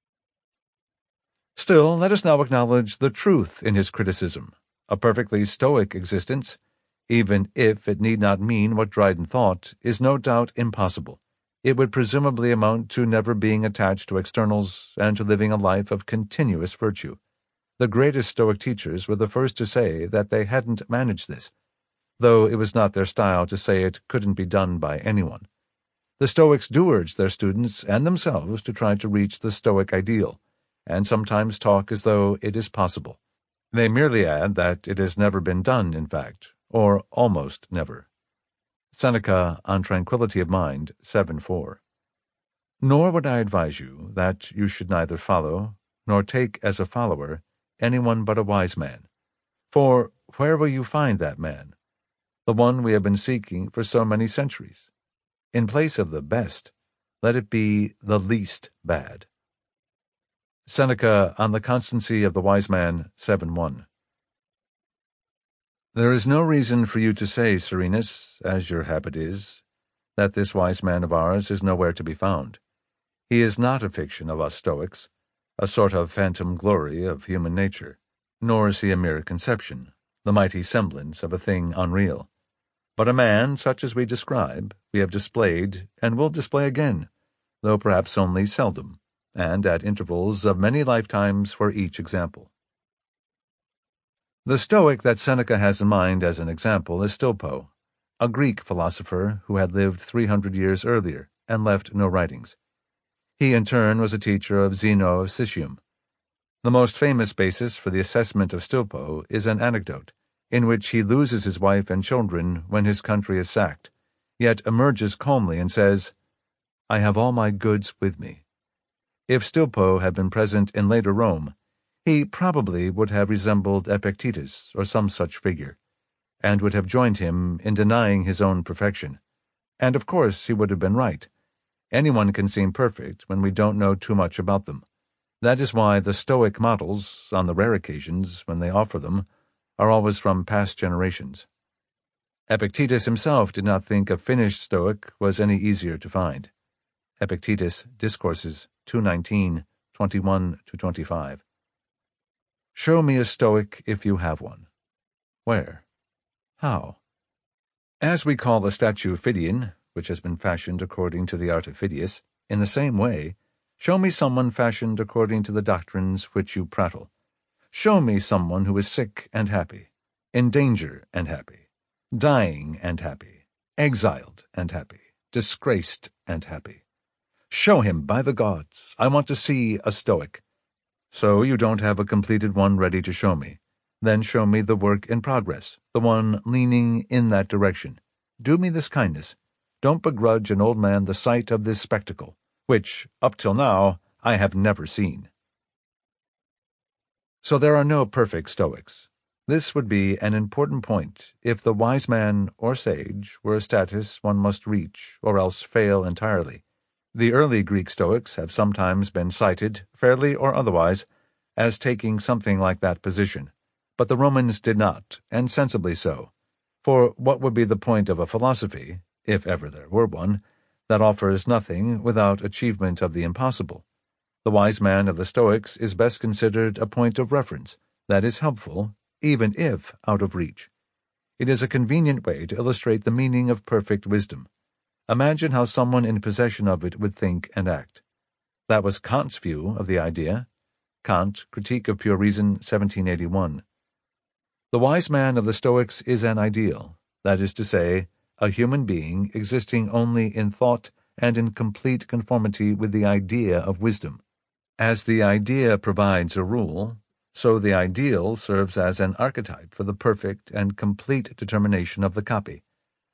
Still, let us now acknowledge the truth in his criticism. A perfectly Stoic existence, even if it need not mean what Dryden thought, is no doubt impossible. It would presumably amount to never being attached to externals and to living a life of continuous virtue. The greatest Stoic teachers were the first to say that they hadn't managed this, though it was not their style to say it couldn't be done by anyone. The Stoics do urge their students and themselves to try to reach the Stoic ideal, and sometimes talk as though it is possible. They merely add that it has never been done, in fact, or almost never. Seneca on Tranquility of Mind, 7:4. Nor would I advise you that you should neither follow, nor take as a follower, anyone but a wise man. For where will you find that man? The one we have been seeking for so many centuries. In place of the best, let it be the least bad. Seneca on the Constancy of the Wise Man, 7:1. There is no reason for you to say, Serenus, as your habit is, that this wise man of ours is nowhere to be found. He is not a fiction of us Stoics, a sort of phantom glory of human nature, nor is he a mere conception, the mighty semblance of a thing unreal. But a man such as we describe, we have displayed, and will display again, though perhaps only seldom, and at intervals of many lifetimes for each example. The Stoic that Seneca has in mind as an example is Stilpo, a Greek philosopher who had lived 300 years earlier and left no writings. He in turn was a teacher of Zeno of Citium. The most famous basis for the assessment of Stilpo is an anecdote, in which he loses his wife and children when his country is sacked, yet emerges calmly and says, "I have all my goods with me." If Stilpo had been present in later Rome, he probably would have resembled Epictetus or some such figure, and would have joined him in denying his own perfection. And of course he would have been right. Anyone can seem perfect when we don't know too much about them. That is why the Stoic models, on the rare occasions when they offer them, are always from past generations. Epictetus himself did not think a finished Stoic was any easier to find. Epictetus, Discourses, 2:19, 21-25. Show me a Stoic if you have one. Where? How? As we call the statue Phidian, which has been fashioned according to the art of Phidias, in the same way, show me someone fashioned according to the doctrines which you prattle. Show me someone who is sick and happy, in danger and happy, dying and happy, exiled and happy, disgraced and happy. Show him, by the gods. I want to see a Stoic. So you don't have a completed one ready to show me. Then show me the work in progress, the one leaning in that direction. Do me this kindness. Don't begrudge an old man the sight of this spectacle, which, up till now, I have never seen. So there are no perfect Stoics. This would be an important point if the wise man or sage were a status one must reach or else fail entirely. The early Greek Stoics have sometimes been cited, fairly or otherwise, as taking something like that position, but the Romans did not, and sensibly so. For what would be the point of a philosophy, if ever there were one, that offers nothing without achievement of the impossible? The wise man of the Stoics is best considered a point of reference that is helpful, even if out of reach. It is a convenient way to illustrate the meaning of perfect wisdom. Imagine how someone in possession of it would think and act. That was Kant's view of the idea. Kant, Critique of Pure Reason, 1781. The wise man of the Stoics is an ideal, that is to say, a human being existing only in thought and in complete conformity with the idea of wisdom. As the idea provides a rule, so the ideal serves as an archetype for the perfect and complete determination of the copy.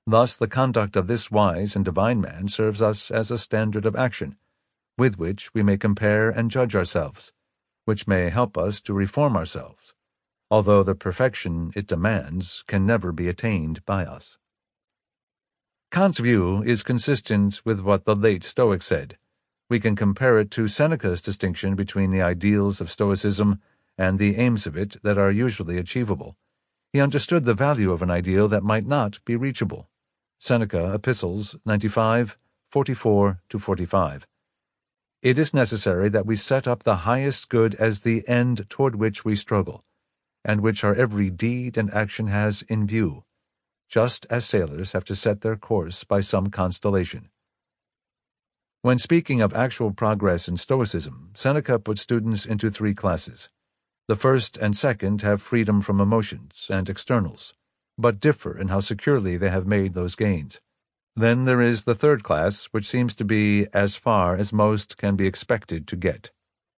Thus the conduct of this wise and divine man serves us as a standard of action, with which we may compare and judge ourselves, which may help us to reform ourselves, although the perfection it demands can never be attained by us. Kant's view is consistent with what the late Stoics said. We can compare it to Seneca's distinction between the ideals of Stoicism and the aims of it that are usually achievable. He understood the value of an ideal that might not be reachable. Seneca, Epistles 95, 44-45. It is necessary that we set up the highest good as the end toward which we struggle, and which our every deed and action has in view, just as sailors have to set their course by some constellation. When speaking of actual progress in Stoicism, Seneca put students into three classes. The first and second have freedom from emotions and externals, but differ in how securely they have made those gains. Then there is the third class, which seems to be as far as most can be expected to get.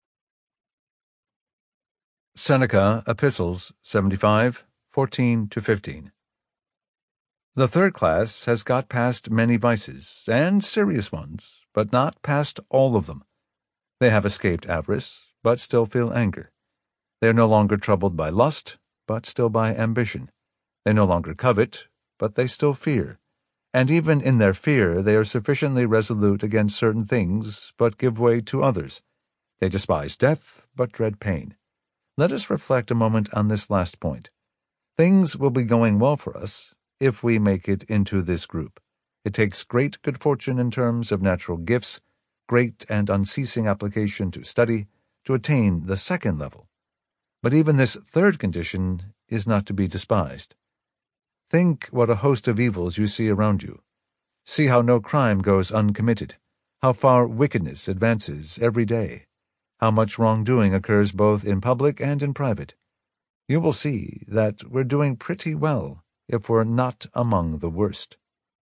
Seneca, Epistles 75, 14-15. The third class has got past many vices, and serious ones, but not past all of them. They have escaped avarice, but still feel anger. They are no longer troubled by lust, but still by ambition. They no longer covet, but they still fear. And even in their fear they are sufficiently resolute against certain things, but give way to others. They despise death, but dread pain. Let us reflect a moment on this last point. Things will be going well for us if we make it into this group. It takes great good fortune in terms of natural gifts, great and unceasing application to study, to attain the second level. But even this third condition is not to be despised. Think what a host of evils you see around you. See how no crime goes uncommitted, how far wickedness advances every day, how much wrongdoing occurs both in public and in private. You will see that we're doing pretty well if we're not among the worst.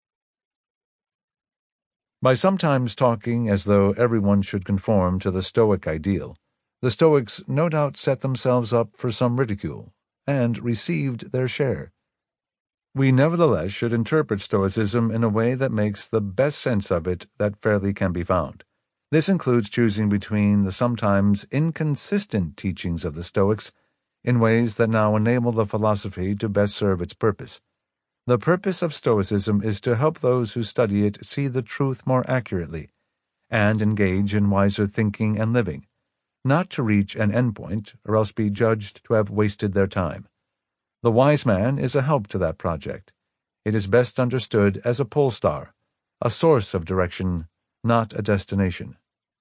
By sometimes talking as though everyone should conform to the Stoic ideal, the Stoics no doubt set themselves up for some ridicule, and received their share. We nevertheless should interpret Stoicism in a way that makes the best sense of it that fairly can be found. This includes choosing between the sometimes inconsistent teachings of the Stoics in ways that now enable the philosophy to best serve its purpose. The purpose of Stoicism is to help those who study it see the truth more accurately, and engage in wiser thinking and living, not to reach an endpoint or else be judged to have wasted their time. The wise man is a help to that project. It is best understood as a pole star, a source of direction, not a destination.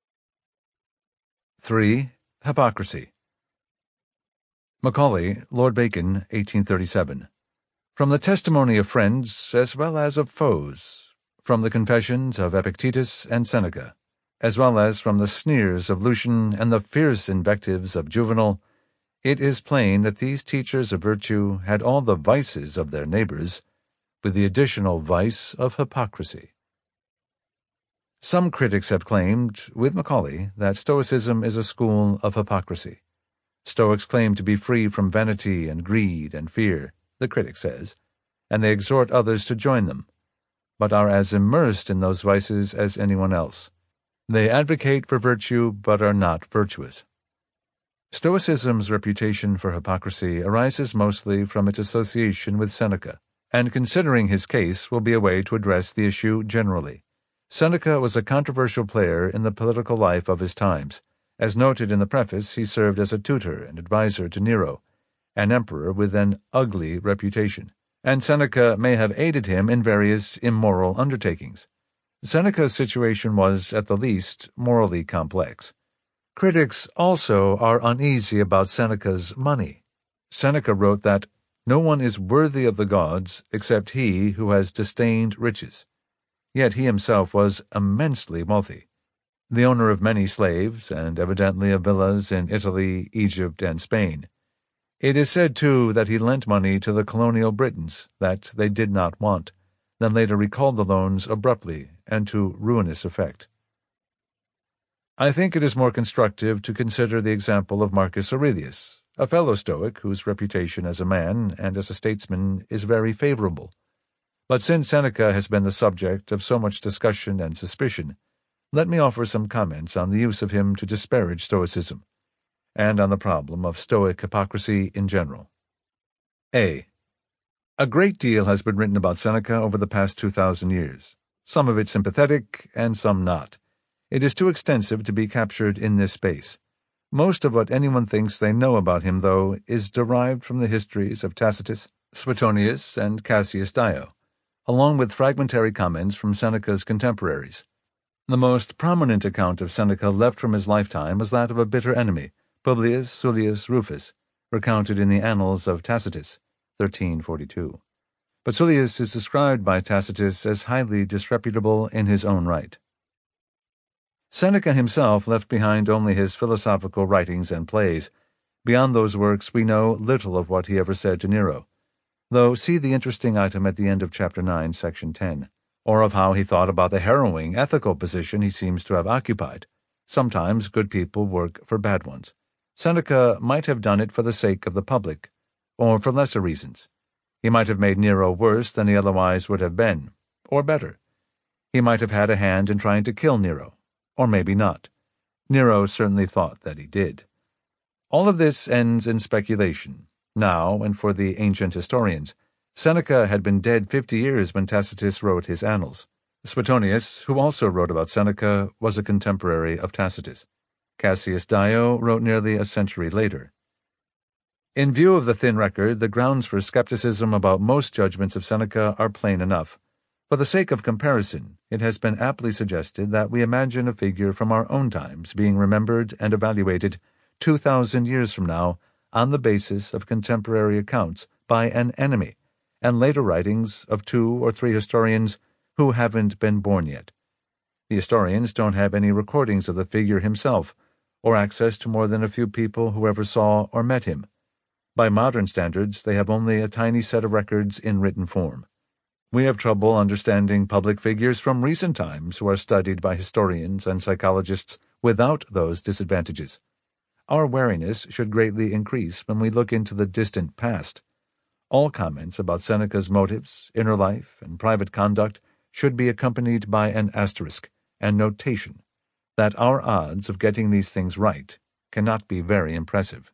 3. Hypocrisy. Macaulay, Lord Bacon, 1837. From the testimony of friends as well as of foes, from the confessions of Epictetus and Seneca, as well as from the sneers of Lucian and the fierce invectives of Juvenal, it is plain that these teachers of virtue had all the vices of their neighbors, with the additional vice of hypocrisy. Some critics have claimed, with Macaulay, that Stoicism is a school of hypocrisy. Stoics claim to be free from vanity and greed and fear, the critic says, and they exhort others to join them, but are as immersed in those vices as anyone else. They advocate for virtue, but are not virtuous. Stoicism's reputation for hypocrisy arises mostly from its association with Seneca, and considering his case will be a way to address the issue generally. Seneca was a controversial player in the political life of his times. As noted in the preface, he served as a tutor and adviser to Nero, an emperor with an ugly reputation, and Seneca may have aided him in various immoral undertakings. Seneca's situation was, at the least, morally complex. Critics also are uneasy about Seneca's money. Seneca wrote that, "No one is worthy of the gods except he who has disdained riches." Yet he himself was immensely wealthy, the owner of many slaves, and evidently of villas in Italy, Egypt, and Spain. It is said, too, that he lent money to the colonial Britons that they did not want, then later recalled the loans abruptly and to ruinous effect. I think it is more constructive to consider the example of Marcus Aurelius, a fellow Stoic whose reputation as a man and as a statesman is very favorable. But since Seneca has been the subject of so much discussion and suspicion, let me offer some comments on the use of him to disparage Stoicism, and on the problem of Stoic hypocrisy in general. A. A great deal has been written about Seneca over the past 2,000 years, some of it sympathetic and some not. It is too extensive to be captured in this space. Most of what anyone thinks they know about him, though, is derived from the histories of Tacitus, Suetonius, and Cassius Dio, along with fragmentary comments from Seneca's contemporaries. The most prominent account of Seneca left from his lifetime is that of a bitter enemy, Publius Sullius Rufus, recounted in the Annals of Tacitus, 1342. But Sullius is described by Tacitus as highly disreputable in his own right. Seneca himself left behind only his philosophical writings and plays. Beyond those works we know little of what he ever said to Nero, though see the interesting item at the end of Chapter 9, Section 10, or of how he thought about the harrowing ethical position he seems to have occupied. Sometimes good people work for bad ones. Seneca might have done it for the sake of the public, or for lesser reasons. He might have made Nero worse than he otherwise would have been, or better. He might have had a hand in trying to kill Nero, or maybe not. Nero certainly thought that he did. All of this ends in speculation. Now, and for the ancient historians, Seneca had been dead 50 years when Tacitus wrote his Annals. Suetonius, who also wrote about Seneca, was a contemporary of Tacitus. Cassius Dio wrote nearly a century later. In view of the thin record, the grounds for skepticism about most judgments of Seneca are plain enough. For the sake of comparison, it has been aptly suggested that we imagine a figure from our own times being remembered and evaluated 2,000 years from now on the basis of contemporary accounts by an enemy, and later writings of 2 or 3 historians who haven't been born yet. The historians don't have any recordings of the figure himself, or access to more than a few people who ever saw or met him. By modern standards, they have only a tiny set of records in written form. We have trouble understanding public figures from recent times who are studied by historians and psychologists without those disadvantages. Our wariness should greatly increase when we look into the distant past. All comments about Seneca's motives, inner life, and private conduct should be accompanied by an asterisk and notation that our odds of getting these things right cannot be very impressive.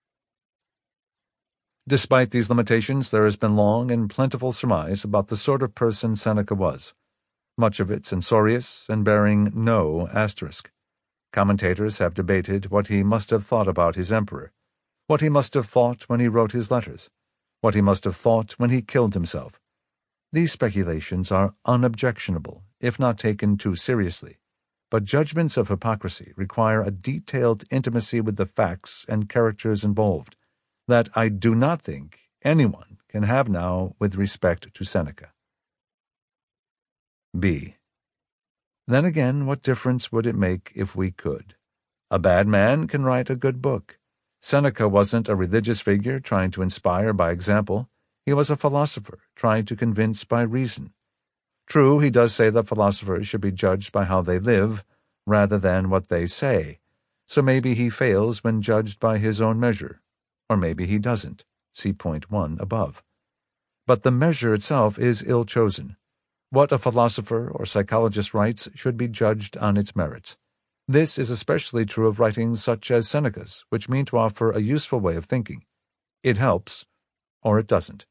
Despite these limitations, there has been long and plentiful surmise about the sort of person Seneca was, much of it censorious and bearing no asterisk. Commentators have debated what he must have thought about his emperor, what he must have thought when he wrote his letters, what he must have thought when he killed himself. These speculations are unobjectionable, if not taken too seriously, but judgments of hypocrisy require a detailed intimacy with the facts and characters involved that I do not think anyone can have now with respect to Seneca. B. Then again, what difference would it make if we could? A bad man can write a good book. Seneca wasn't a religious figure trying to inspire by example. He was a philosopher trying to convince by reason. True, he does say that philosophers should be judged by how they live, rather than what they say, so maybe he fails when judged by his own measure, or maybe he doesn't. See point 1 above. But the measure itself is ill-chosen. What a philosopher or psychologist writes should be judged on its merits. This is especially true of writings such as Seneca's, which mean to offer a useful way of thinking. It helps, or it doesn't.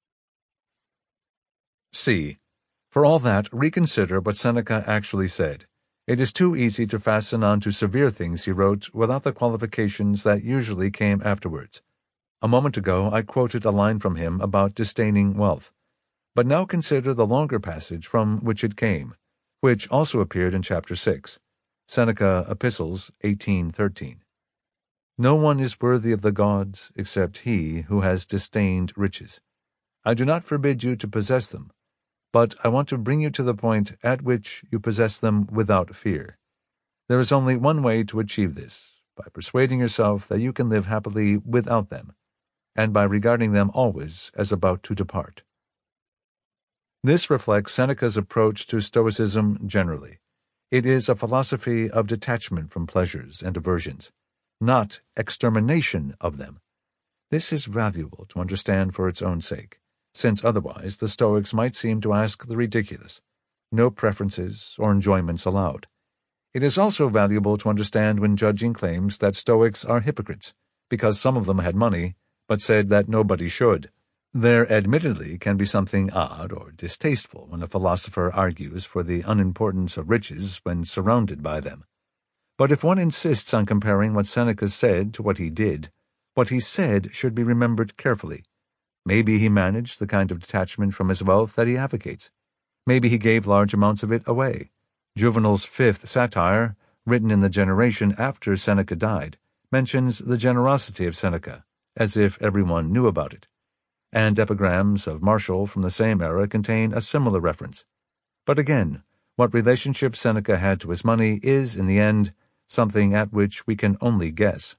C. For all that, reconsider what Seneca actually said. It is too easy to fasten on to severe things he wrote without the qualifications that usually came afterwards. A moment ago I quoted a line from him about disdaining wealth. But now consider the longer passage from which it came, which also appeared in Chapter 6, Seneca Epistles 18:13. No one is worthy of the gods except he who has disdained riches. I do not forbid you to possess them, but I want to bring you to the point at which you possess them without fear. There is only one way to achieve this, by persuading yourself that you can live happily without them, and by regarding them always as about to depart. This reflects Seneca's approach to Stoicism generally. It is a philosophy of detachment from pleasures and aversions, not extermination of them. This is valuable to understand for its own sake, since otherwise the Stoics might seem to ask the ridiculous. No preferences or enjoyments allowed. It is also valuable to understand when judging claims that Stoics are hypocrites, because some of them had money, but said that nobody should. There admittedly can be something odd or distasteful when a philosopher argues for the unimportance of riches when surrounded by them. But if one insists on comparing what Seneca said to what he said should be remembered carefully. Maybe he managed the kind of detachment from his wealth that he advocates. Maybe he gave large amounts of it away. Juvenal's fifth satire, written in the generation after Seneca died, mentions the generosity of Seneca, as if everyone knew about it. And epigrams of Martial from the same era contain a similar reference. But again, what relationship Seneca had to his money is, in the end, something at which we can only guess.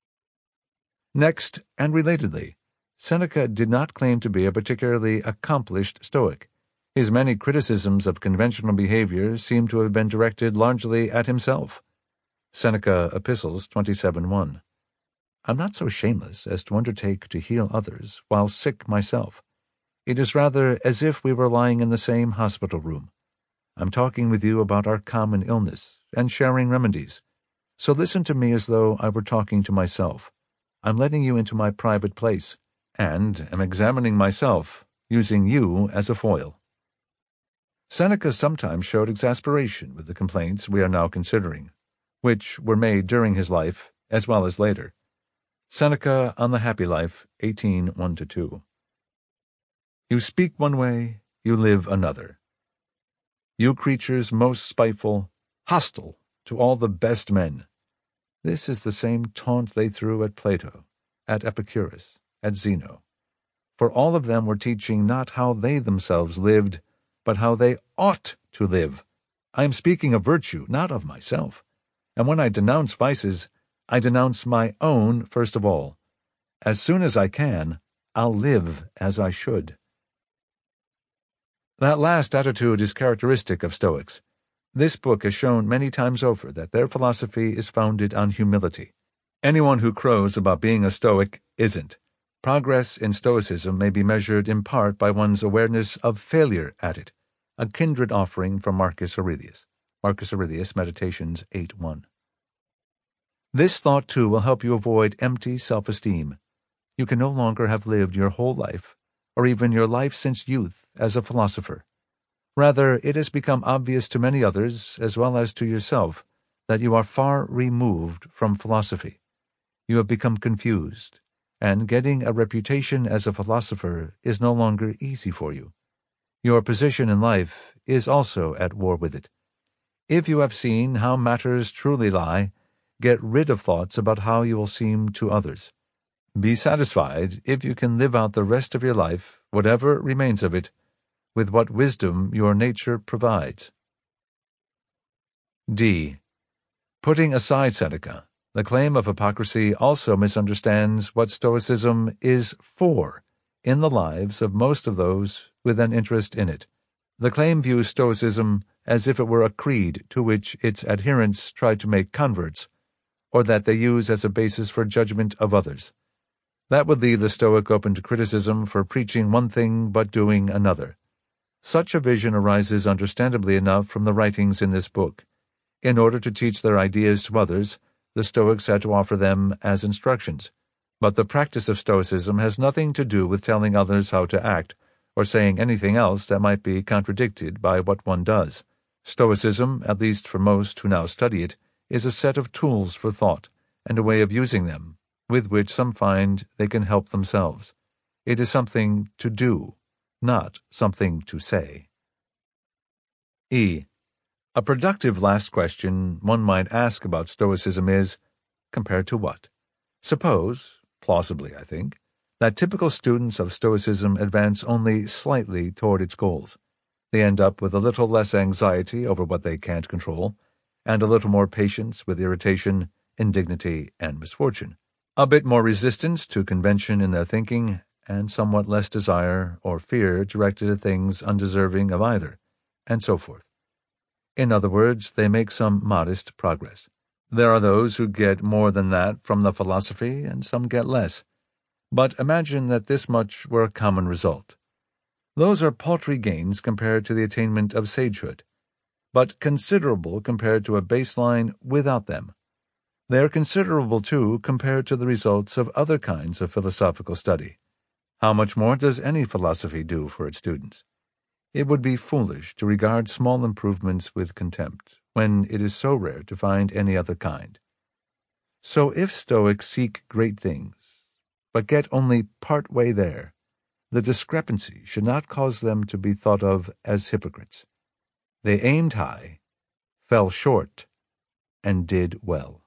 Next, and relatedly, Seneca did not claim to be a particularly accomplished Stoic. His many criticisms of conventional behavior seem to have been directed largely at himself. Seneca Epistles 27:1. I'm not so shameless as to undertake to heal others while sick myself. It is rather as if we were lying in the same hospital room. I'm talking with you about our common illness and sharing remedies. So listen to me as though I were talking to myself. I'm letting you into my private place, and am examining myself, using you as a foil. Seneca sometimes showed exasperation with the complaints we are now considering, which were made during his life as well as later. Seneca on the Happy Life, 18:1-2. You speak one way, you live another. You creatures most spiteful, hostile to all the best men. This is the same taunt they threw at Plato, at Epicurus, at Zeno. For all of them were teaching not how they themselves lived, but how they ought to live. I am speaking of virtue, not of myself. And when I denounce vices, I denounce my own first of all. As soon as I can, I'll live as I should. That last attitude is characteristic of Stoics. This book has shown many times over that their philosophy is founded on humility. Anyone who crows about being a Stoic isn't. Progress in Stoicism may be measured in part by one's awareness of failure at it, a kindred offering from Marcus Aurelius. Marcus Aurelius, Meditations 8:1. This thought, too, will help you avoid empty self-esteem. You can no longer have lived your whole life, or even your life since youth, as a philosopher. Rather, it has become obvious to many others, as well as to yourself, that you are far removed from philosophy. You have become confused, and getting a reputation as a philosopher is no longer easy for you. Your position in life is also at war with it. If you have seen how matters truly lie, get rid of thoughts about how you will seem to others. Be satisfied if you can live out the rest of your life, whatever remains of it, with what wisdom your nature provides. D. Putting aside Seneca, the claim of hypocrisy also misunderstands what Stoicism is for in the lives of most of those with an interest in it. The claim views Stoicism as if it were a creed to which its adherents try to make converts, or that they use as a basis for judgment of others. That would leave the Stoic open to criticism for preaching one thing but doing another. Such a vision arises understandably enough from the writings in this book. In order to teach their ideas to others, the Stoics had to offer them as instructions. But the practice of Stoicism has nothing to do with telling others how to act, or saying anything else that might be contradicted by what one does. Stoicism, at least for most who now study it, is a set of tools for thought, and a way of using them, with which some find they can help themselves. It is something to do, not something to say. E. A productive last question one might ask about Stoicism is, compared to what? Suppose, plausibly I think, that typical students of Stoicism advance only slightly toward its goals. They end up with a little less anxiety over what they can't control, and a little more patience with irritation, indignity, and misfortune, a bit more resistance to convention in their thinking, and somewhat less desire or fear directed at things undeserving of either, and so forth. In other words, they make some modest progress. There are those who get more than that from the philosophy, and some get less. But imagine that this much were a common result. Those are paltry gains compared to the attainment of sagehood, but considerable compared to a baseline without them. They are considerable, too, compared to the results of other kinds of philosophical study. How much more does any philosophy do for its students? It would be foolish to regard small improvements with contempt, when it is so rare to find any other kind. So if Stoics seek great things, but get only part way there, the discrepancy should not cause them to be thought of as hypocrites. They aimed high, fell short, and did well.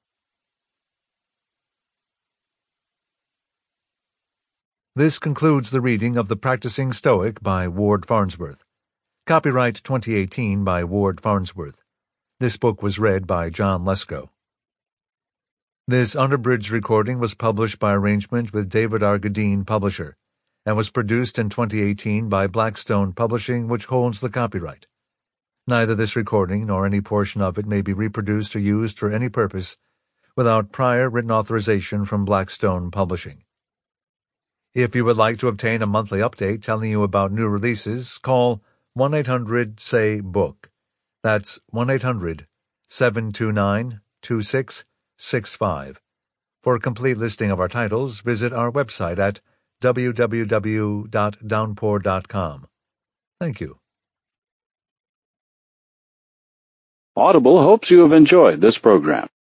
This concludes the reading of The Practicing Stoic by Ward Farnsworth. Copyright 2018 by Ward Farnsworth. This book was read by John Lesko. This unabridged recording was published by arrangement with David R. Gadeen, publisher, and was produced in 2018 by Blackstone Publishing, which holds the copyright. Neither this recording nor any portion of it may be reproduced or used for any purpose without prior written authorization from Blackstone Publishing. If you would like to obtain a monthly update telling you about new releases, call 1-800-SAY-BOOK. That's 1-800-729-2665. For a complete listing of our titles, visit our website at www.downpour.com. Thank you. Audible hopes you have enjoyed this program.